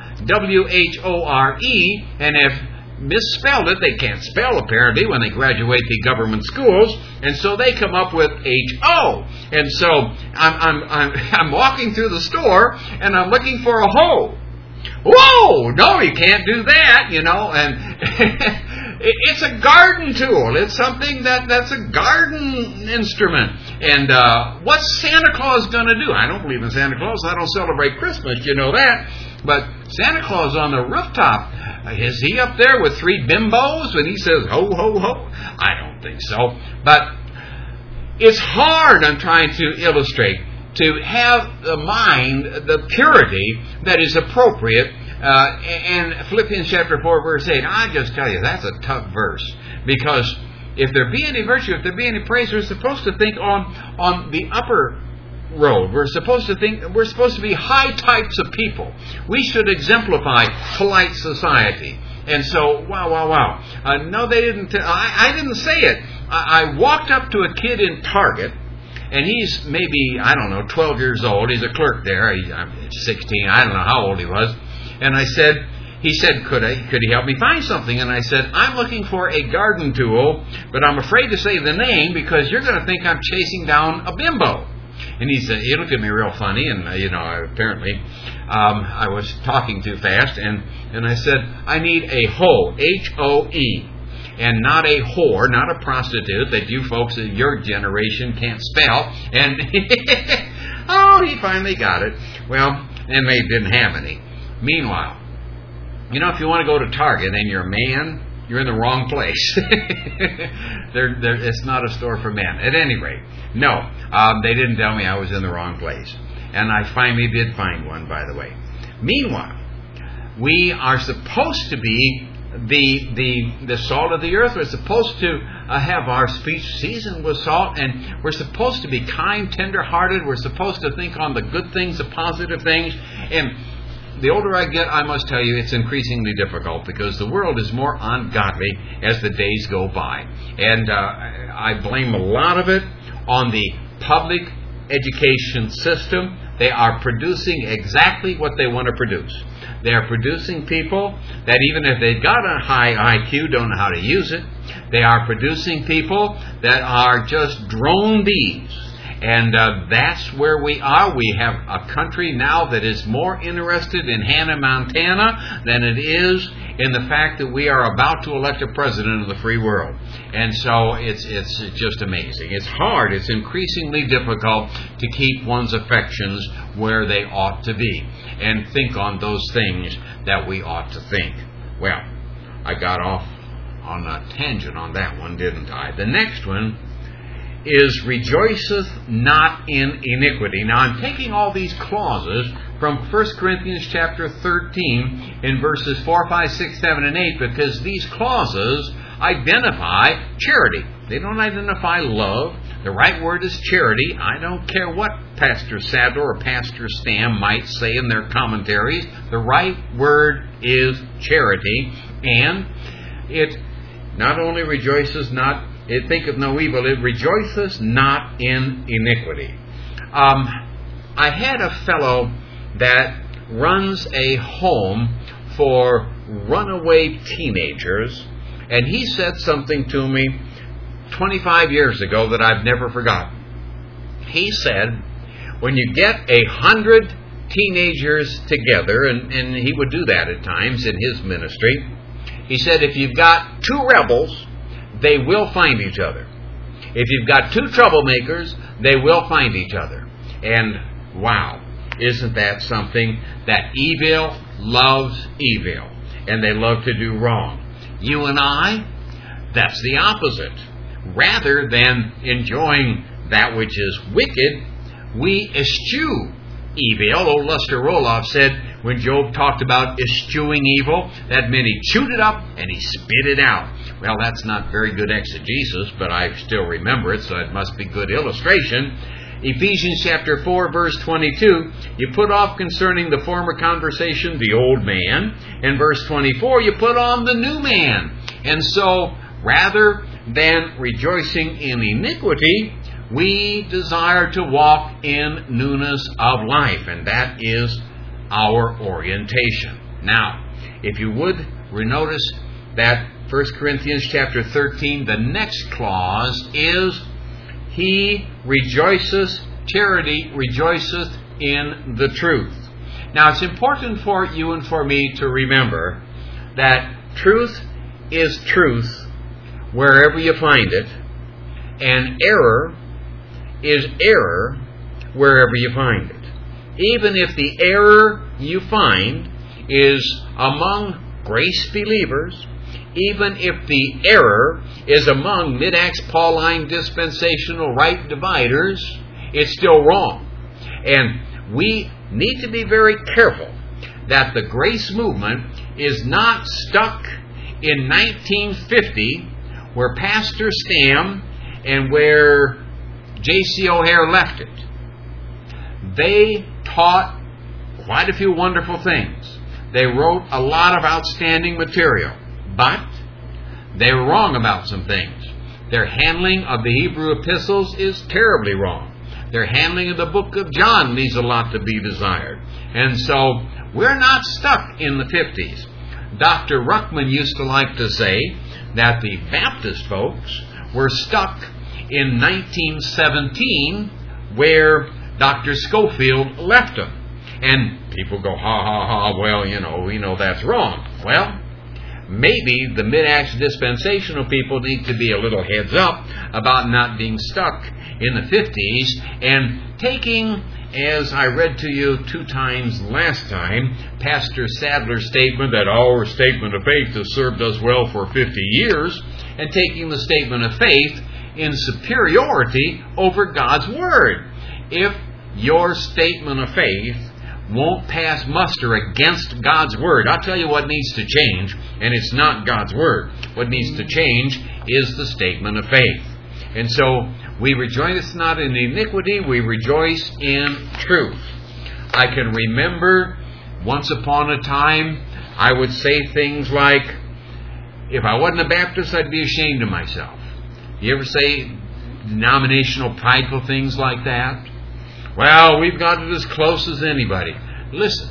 W-H-O-R-E, and if misspelled it. They can't spell, apparently, when they graduate the government schools, and so they come up with H-O. And so I'm walking through the store, and I'm looking for a hoe. Whoa! No, you can't do that, you know. And it's a garden tool. It's something that's a garden instrument. And what's Santa Claus going to do? I don't believe in Santa Claus. I don't celebrate Christmas, you know that. But Santa Claus on the rooftop, is he up there with three bimbos when he says, ho, ho, ho? I don't think so. But it's hard, I'm trying to illustrate, to have the mind, the purity that is appropriate. And Philippians chapter 4, verse 8, I just tell you, that's a tough verse. Because if there be any virtue, if there be any praise, we're supposed to think on the upper road. We're supposed to be high types of people. We should exemplify polite society. And so, wow. No, they didn't. I didn't say it. I walked up to a kid in Target, and he's maybe, 12 years old. He's a clerk there. He's 16. I don't know how old he was. And he said, could he help me find something? And I said, I'm looking for a garden tool, but I'm afraid to say the name because you're going to think I'm chasing down a bimbo. And he looked at me real funny, and apparently I was talking too fast, and I said, I need a hoe, H-O-E. and not a whore, not a prostitute that you folks of your generation can't spell. And oh, he finally got it. Well, and they didn't have any. Meanwhile, if you want to go to Target and you're a man, you're in the wrong place. It's not a store for men. At any rate, no, they didn't tell me I was in the wrong place. And I finally did find one, by the way. Meanwhile, we are supposed to be the salt of the earth. We're supposed to have our speech seasoned with salt, and we're supposed to be kind, tender-hearted. We're supposed to think on the good things, the positive things. And the older I get, I must tell you, it's increasingly difficult because the world is more ungodly as the days go by. And I blame a lot of it on the public education system. They are producing exactly what they want to produce. They are producing people that even if they've got a high IQ, don't know how to use it. They are producing people that are just drone bees. And that's where we are. We have a country now that is more interested in Hannah Montana than it is in the fact that we are about to elect a president of the free world. And so it's just amazing. It's hard. It's increasingly difficult to keep one's affections where they ought to be and think on those things that we ought to think. Well, I got off on a tangent on that one, didn't I? The next one is rejoiceth not in iniquity. Now, I'm taking all these clauses from 1 Corinthians chapter 13 in verses 4, 5, 6, 7, and 8 because these clauses identify charity. They don't identify love. The right word is charity. I don't care what Pastor Sadler or Pastor Stam might say in their commentaries. The right word is charity. And it not only rejoices not, it thinketh no evil, it rejoiceth not in iniquity. I had a fellow that runs a home for runaway teenagers, and he said something to me 25 years ago that I've never forgotten. He said, when you get 100 teenagers together, and he would do that at times in his ministry, he said, if you've got 2 rebels, they will find each other. If you've got 2 troublemakers, they will find each other. And wow, isn't that something? That evil loves evil, and they love to do wrong. You and I, that's the opposite. Rather than enjoying that which is wicked, we eschew evil. Old Lester Roloff said, when Job talked about eschewing evil, that meant he chewed it up and he spit it out. Well, that's not very good exegesis, but I still remember it, so it must be good illustration. Ephesians chapter 4, verse 22, you put off concerning the former conversation the old man. In verse 24, you put on the new man. And so, rather than rejoicing in iniquity, we desire to walk in newness of life, and that is our orientation. Now, if you would notice that 1 Corinthians chapter 13, the next clause is, he rejoiceth, charity rejoiceth in the truth. Now, it's important for you and for me to remember that truth is truth wherever you find it, and error is error wherever you find it. Even if the error you find is among grace believers, even if the error is among mid-Acts Pauline dispensational right dividers, it's still wrong. And we need to be very careful that the grace movement is not stuck in 1950 where Pastor Stam and where J.C. O'Hare left it. They taught quite a few wonderful things. They wrote a lot of outstanding material, but they were wrong about some things. Their handling of the Hebrew epistles is terribly wrong. Their handling of the book of John leaves a lot to be desired. And so we're not stuck in the 50s. Dr. Ruckman used to like to say that the Baptist folks were stuck in 1917 where Dr. Schofield left them. And people go, ha, ha, ha, well, we know that's wrong. Well, maybe the Mid-Acts dispensational people need to be a little heads up about not being stuck in the 50s and taking, as I read to you 2 times last time, Pastor Sadler's statement that our statement of faith has served us well for 50 years, and taking the statement of faith in superiority over God's Word. If your statement of faith won't pass muster against God's Word, I'll tell you what needs to change, and it's not God's Word. What needs to change is the statement of faith. And so, we rejoice not in iniquity, we rejoice in truth. I can remember once upon a time, I would say things like, if I wasn't a Baptist, I'd be ashamed of myself. You ever say denominational prideful things like that? Well, we've got it as close as anybody. Listen,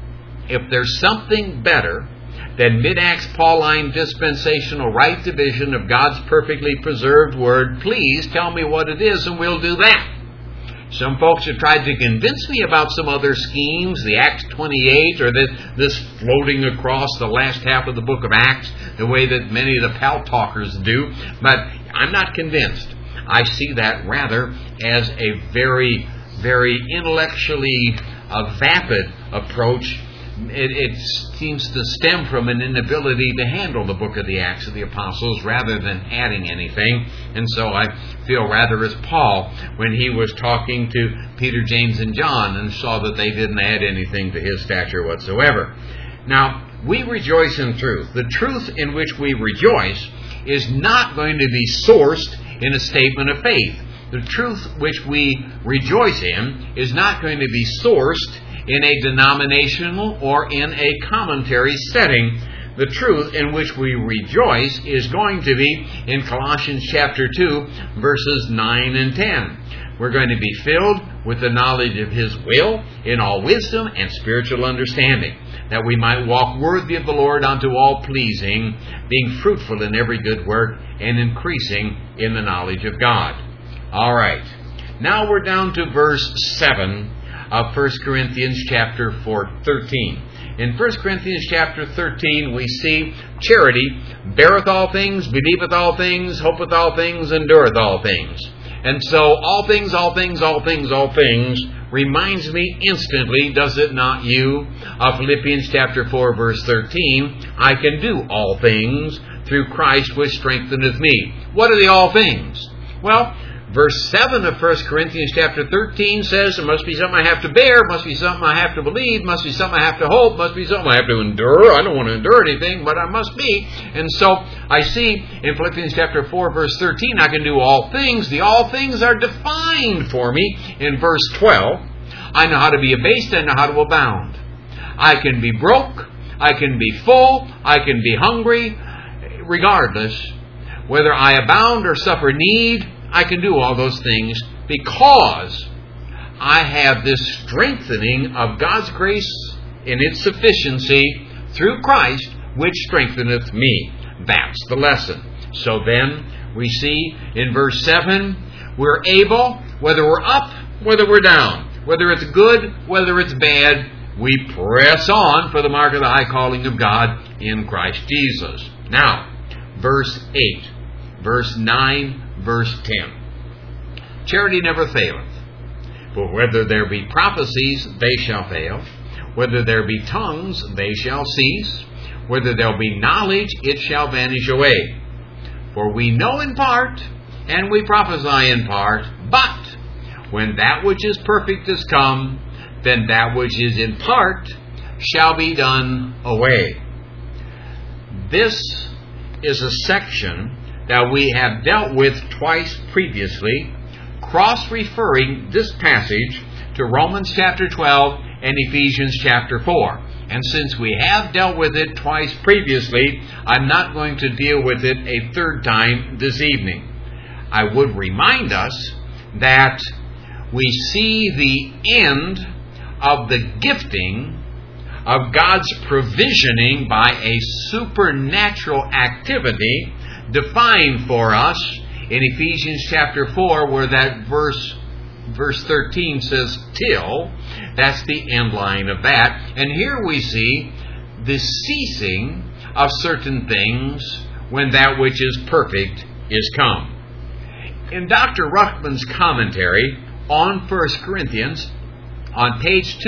if there's something better than Mid-Acts Pauline dispensational right division of God's perfectly preserved Word, please tell me what it is and we'll do that. Some folks have tried to convince me about some other schemes, the Acts 28, or this floating across the last half of the book of Acts, the way that many of the pal talkers do, but I'm not convinced. I see that rather as a very, very intellectually vapid approach. It seems to stem from an inability to handle the book of the Acts of the Apostles rather than adding anything. And so I feel rather as Paul when he was talking to Peter, James, and John and saw that they didn't add anything to his stature whatsoever. Now, we rejoice in truth. The truth in which we rejoice is not going to be sourced in a statement of faith. The truth which we rejoice in is not going to be sourced in a denominational or in a commentary setting. The truth in which we rejoice is going to be in Colossians chapter 2, verses 9 and 10. We're going to be filled with the knowledge of His will in all wisdom and spiritual understanding, that we might walk worthy of the Lord unto all pleasing, being fruitful in every good work and increasing in the knowledge of God. All right. Now we're down to verse 7 of 1 Corinthians chapter 13. In 1 Corinthians chapter 13, we see charity beareth all things, believeth all things, hopeth all things, endureth all things. And so all things, all things, all things, all things reminds me instantly, does it not you, of Philippians chapter 4, verse 13, I can do all things through Christ which strengtheneth me. What are the all things? Well, verse 7 of 1 Corinthians chapter 13 says there must be something I have to bear, must be something I have to believe, must be something I have to hope, must be something I have to endure. I don't want to endure anything, but I must be. And so I see in Philippians chapter 4, verse 13, I can do all things. The all things are defined for me in verse 12. I know how to be abased, I know how to abound. I can be broke, I can be full, I can be hungry. Regardless, whether I abound or suffer need, I can do all those things because I have this strengthening of God's grace in its sufficiency through Christ, which strengtheneth me. That's the lesson. So then, we see in verse 7, we're able, whether we're up, whether we're down, whether it's good, whether it's bad, we press on for the mark of the high calling of God in Christ Jesus. Now, verse 8, verse 9, verse 10. Charity never faileth. For whether there be prophecies, they shall fail. Whether there be tongues, they shall cease. Whether there be knowledge, it shall vanish away. For we know in part, and we prophesy in part. But when that which is perfect is come, then that which is in part shall be done away. This is a section that we have dealt with twice previously, cross-referring this passage to Romans chapter 12 and Ephesians chapter 4. And since we have dealt with it twice previously, I'm not going to deal with it a third time this evening. I would remind us that we see the end of the gifting of God's provisioning by a supernatural activity defined for us in Ephesians chapter 4, where that verse 13 says till. That's the end line of that. And here we see the ceasing of certain things when that which is perfect is come. In Dr. Ruckman's commentary on 1 Corinthians, on page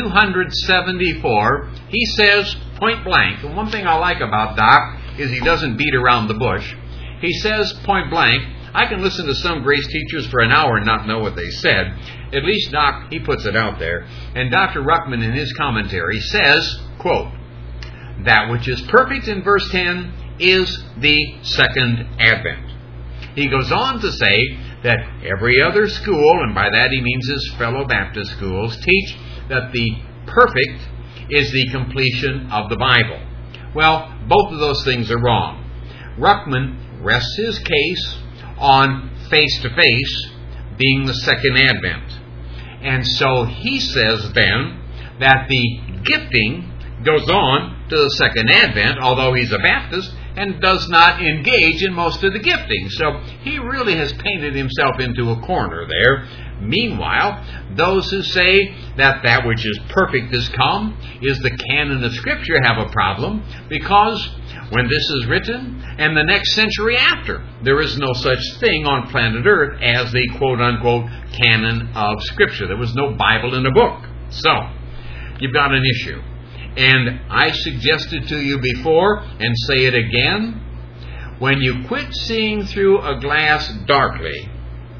274, he says point blank, and one thing I like about Doc is he doesn't beat around the bush. He says point blank, I can listen to some grace teachers for an hour and not know what they said. At least Doc, he puts it out there. And Dr. Ruckman in his commentary says, quote, that which is perfect in verse 10 is the second advent. He goes on to say that every other school, and by that he means his fellow Baptist schools, teach that the perfect is the completion of the Bible. Well, both of those things are wrong. Ruckman rests his case on face-to-face being the second advent. And so he says then that the gifting goes on to the second advent, although he's a Baptist, and does not engage in most of the gifting. So he really has painted himself into a corner there. Meanwhile, those who say that that which is perfect is come is the canon of Scripture have a problem, because when this is written and the next century after, there is no such thing on planet Earth as the quote-unquote canon of Scripture. There was no Bible in a book. So, you've got an issue. And I suggested to you before, and say it again, when you quit seeing through a glass darkly,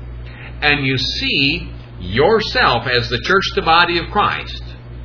and you see yourself as the church, the body of Christ,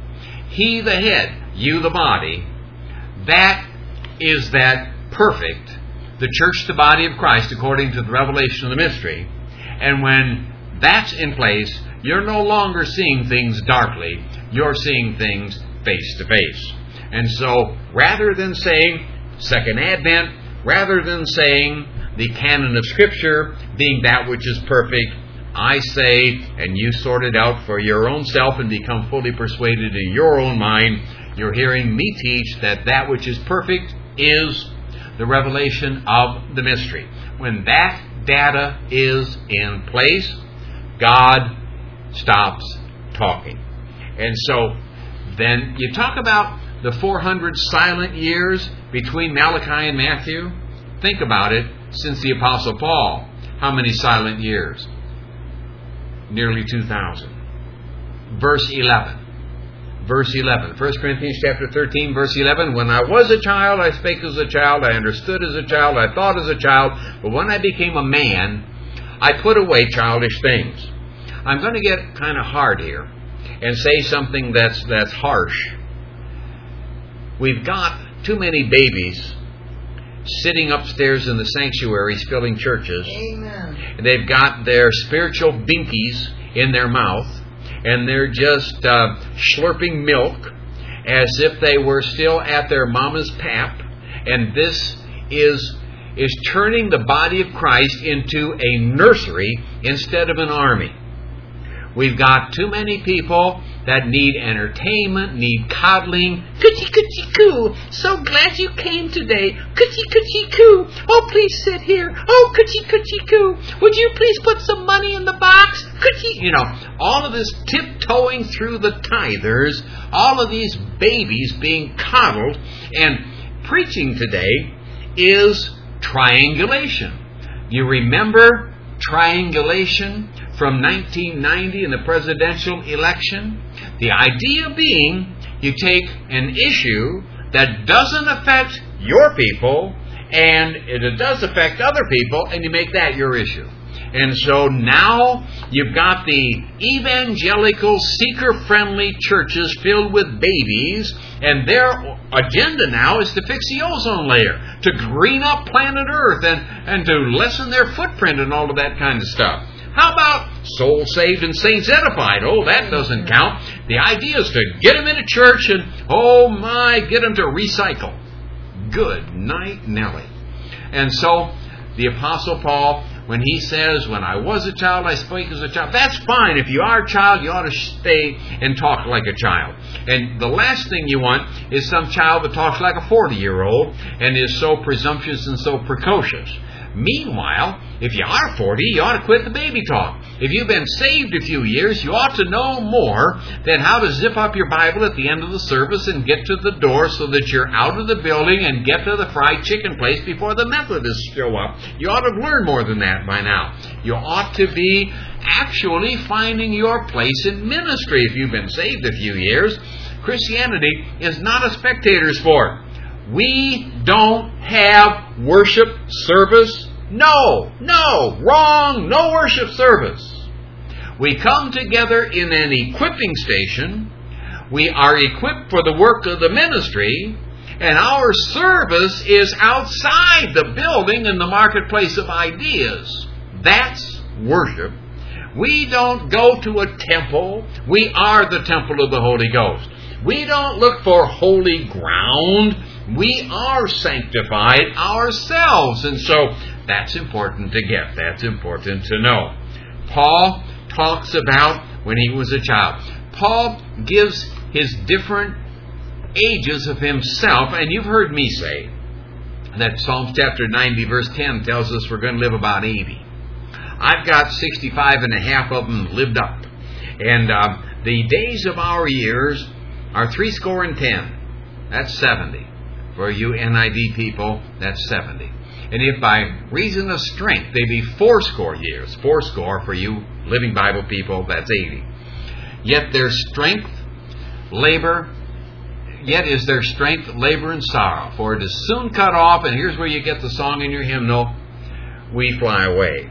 He the head, you the body, that is that perfect, the church, the body of Christ, according to the revelation of the mystery. And when that's in place, you're no longer seeing things darkly, you're seeing things face to face. And so, rather than saying second advent, rather than saying the canon of Scripture being that which is perfect, I say, and you sort it out for your own self and become fully persuaded in your own mind, you're hearing me teach that that which is perfect is the revelation of the mystery. When that data is in place, God stops talking. And so, then you talk about the 400 silent years between Malachi and Matthew. Think about it, since the Apostle Paul. How many silent years? Nearly 2,000. Verse 11. Verse 11. 1 Corinthians chapter 13, verse 11. When I was a child, I spake as a child, I understood as a child, I thought as a child, but when I became a man, I put away childish things. I'm going to get kind of hard here and say something that's harsh. We've got too many babies sitting upstairs in the sanctuaries filling churches. Amen. They've got their spiritual binkies in their mouth, and they're just slurping milk as if they were still at their mama's pap. And this is turning the body of Christ into a nursery instead of an army. We've got too many people that need entertainment, need coddling. Coochie coochie coo. So glad you came today. Coochie coochie coo. Oh, please sit here. Oh, coochie coochie coo. Would you please put some money in the box? Coochie. You know, all of this tiptoeing through the tithers, all of these babies being coddled, and preaching today is triangulation. You remember triangulation from 1990 in the presidential election? The idea being, you take an issue that doesn't affect your people, and it does affect other people, and you make that your issue. And so now you've got the evangelical, seeker-friendly churches filled with babies, and their agenda now is to fix the ozone layer, to green up planet Earth, and to lessen their footprint and all of that kind of stuff. How about soul saved and saints edified? Oh, that doesn't count. The idea is to get them into church and, oh my, get them to recycle. Good night, Nellie. And so, the Apostle Paul, when he says, when I was a child, I spake as a child, that's fine. If you are a child, you ought to stay and talk like a child. And the last thing you want is some child that talks like a 40-year-old and is so presumptuous and so precocious. Meanwhile, if you are 40, you ought to quit the baby talk. If you've been saved a few years, you ought to know more than how to zip up your Bible at the end of the service and get to the door so that you're out of the building and get to the fried chicken place before the Methodists show up. You ought to have learned more than that by now. You ought to be actually finding your place in ministry if you've been saved a few years. Christianity is not a spectator sport. We don't have worship service. No, wrong, no worship service. We come together in an equipping station. We are equipped for the work of the ministry, and our service is outside the building in the marketplace of ideas. That's worship. We don't go to a temple. We are the temple of the Holy Ghost. We don't look for holy ground. We are sanctified ourselves. And so that's important to get. That's important to know. Paul talks about when he was a child. Paul gives his different ages of himself. And you've heard me say that Psalms chapter 90 verse 10 tells us we're going to live about 80. I've got 65 and a half of them lived up. And the days of our years are 70. That's 70. For you NIV people, that's 70. And if by reason of strength they be 80 years, 80 for you Living Bible people, that's 80. Yet their strength, labor, yet is their strength, labor, and sorrow. For it is soon cut off, and here's where you get the song in your hymnal, we fly away.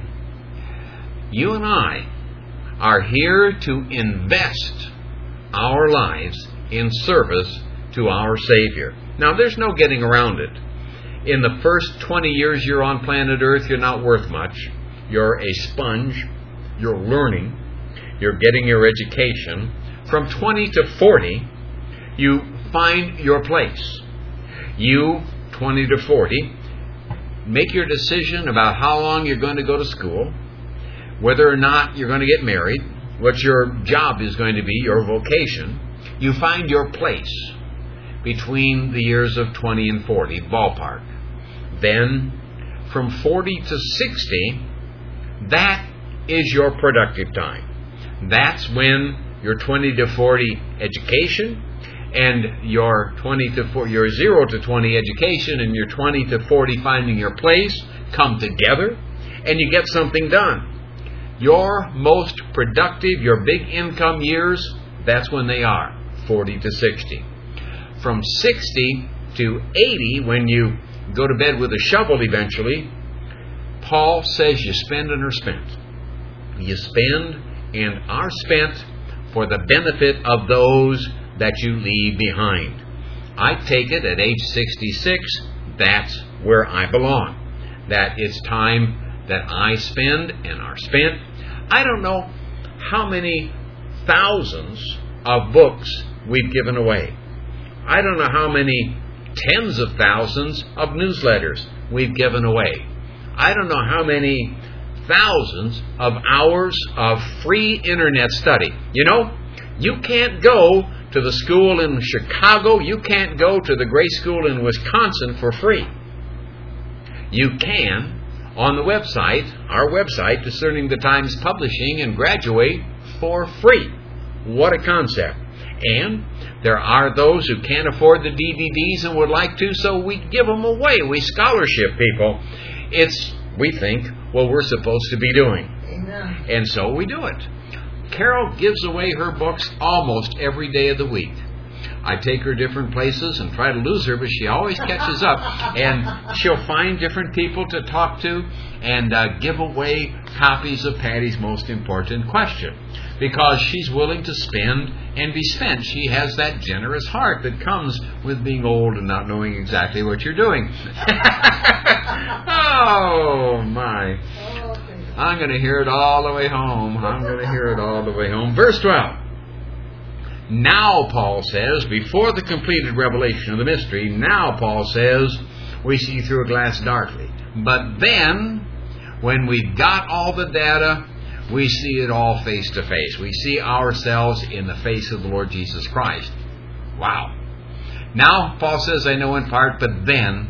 You and I are here to invest our lives in service to our Savior. Now, there's no getting around it. In the first 20 years you're on planet Earth, you're not worth much. You're a sponge. You're learning. You're getting your education. From 20 to 40, you find your place. You, 20 to 40, make your decision about how long you're going to go to school, whether or not you're going to get married, what your job is going to be, your vocation. You find your place between the years of 20 and 40, ballpark. Then, from 40 to 60, that is your productive time. That's when your 20 to 40 education and your 0 to 20 education and your 20 to 40 finding your place come together, and you get something done. Your most productive, your big income years, that's when they are, 40 to 60. From 60 to 80, when you go to bed with a shovel eventually, Paul says you spend and are spent. You spend and are spent for the benefit of those that you leave behind. I take it at age 66, that's where I belong. That it's time that I spend and are spent. I don't know how many thousands of books we've given away. I don't know how many tens of thousands of newsletters we've given away. I don't know how many thousands of hours of free internet study. You know, you can't go to the school in Chicago. You can't go to the grade school in Wisconsin for free. You can on the website, our website, Discerning the Times Publishing, and graduate for free. What a concept. And there are those who can't afford the DVDs and would like to, so we give them away. We scholarship people. It's, we think, what we're supposed to be doing. Amen. And so we do it. Carol gives away her books almost every day of the week. I take her different places and try to lose her, but she always catches up. And she'll find different people to talk to and give away copies of Patty's Most Important Question. Because she's willing to spend and be spent. She has that generous heart that comes with being old and not knowing exactly what you're doing. Oh, my. I'm going to hear it all the way home. I'm going to hear it all the way home. Verse 12. Now, Paul says, before the completed revelation of the mystery, now, Paul says, we see through a glass darkly. But then, when we've got all the data, we see it all face to face. We see ourselves in the face of the Lord Jesus Christ. Wow. Now, Paul says, I know in part, but then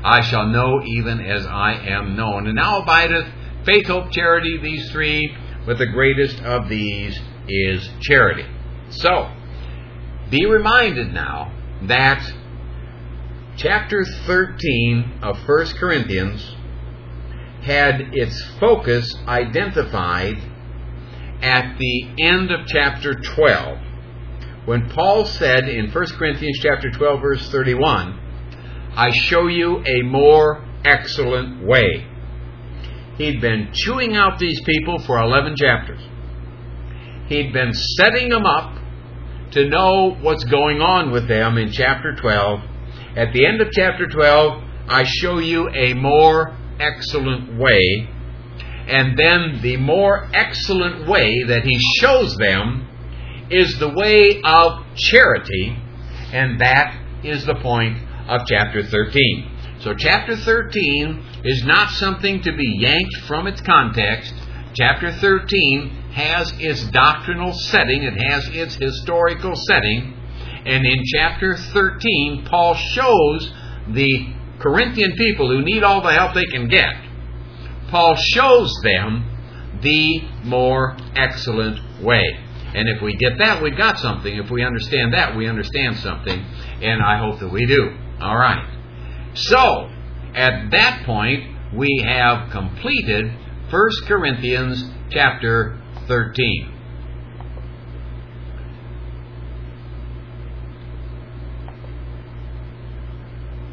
I shall know even as I am known. And now abideth faith, hope, charity, these three, but the greatest of these is charity. So, be reminded now that chapter 13 of 1 Corinthians had its focus identified at the end of chapter 12, when Paul said in 1 Corinthians chapter 12, verse 31, I show you a more excellent way. He'd been chewing out these people for 11 chapters. He'd been setting them up to know what's going on with them in chapter 12. At the end of chapter 12, I show you a more excellent way. And then the more excellent way that he shows them is the way of charity, and that is the point of chapter 13. So chapter 13 is not something to be yanked from its context. Chapter 13 has its doctrinal setting, it has its historical setting, and in chapter 13, Paul shows the Corinthian people who need all the help they can get, Paul shows them the more excellent way. And if we get that, we've got something. If we understand that, we understand something. And I hope that we do. All right. So, at that point, we have completed 1 Corinthians chapter 13.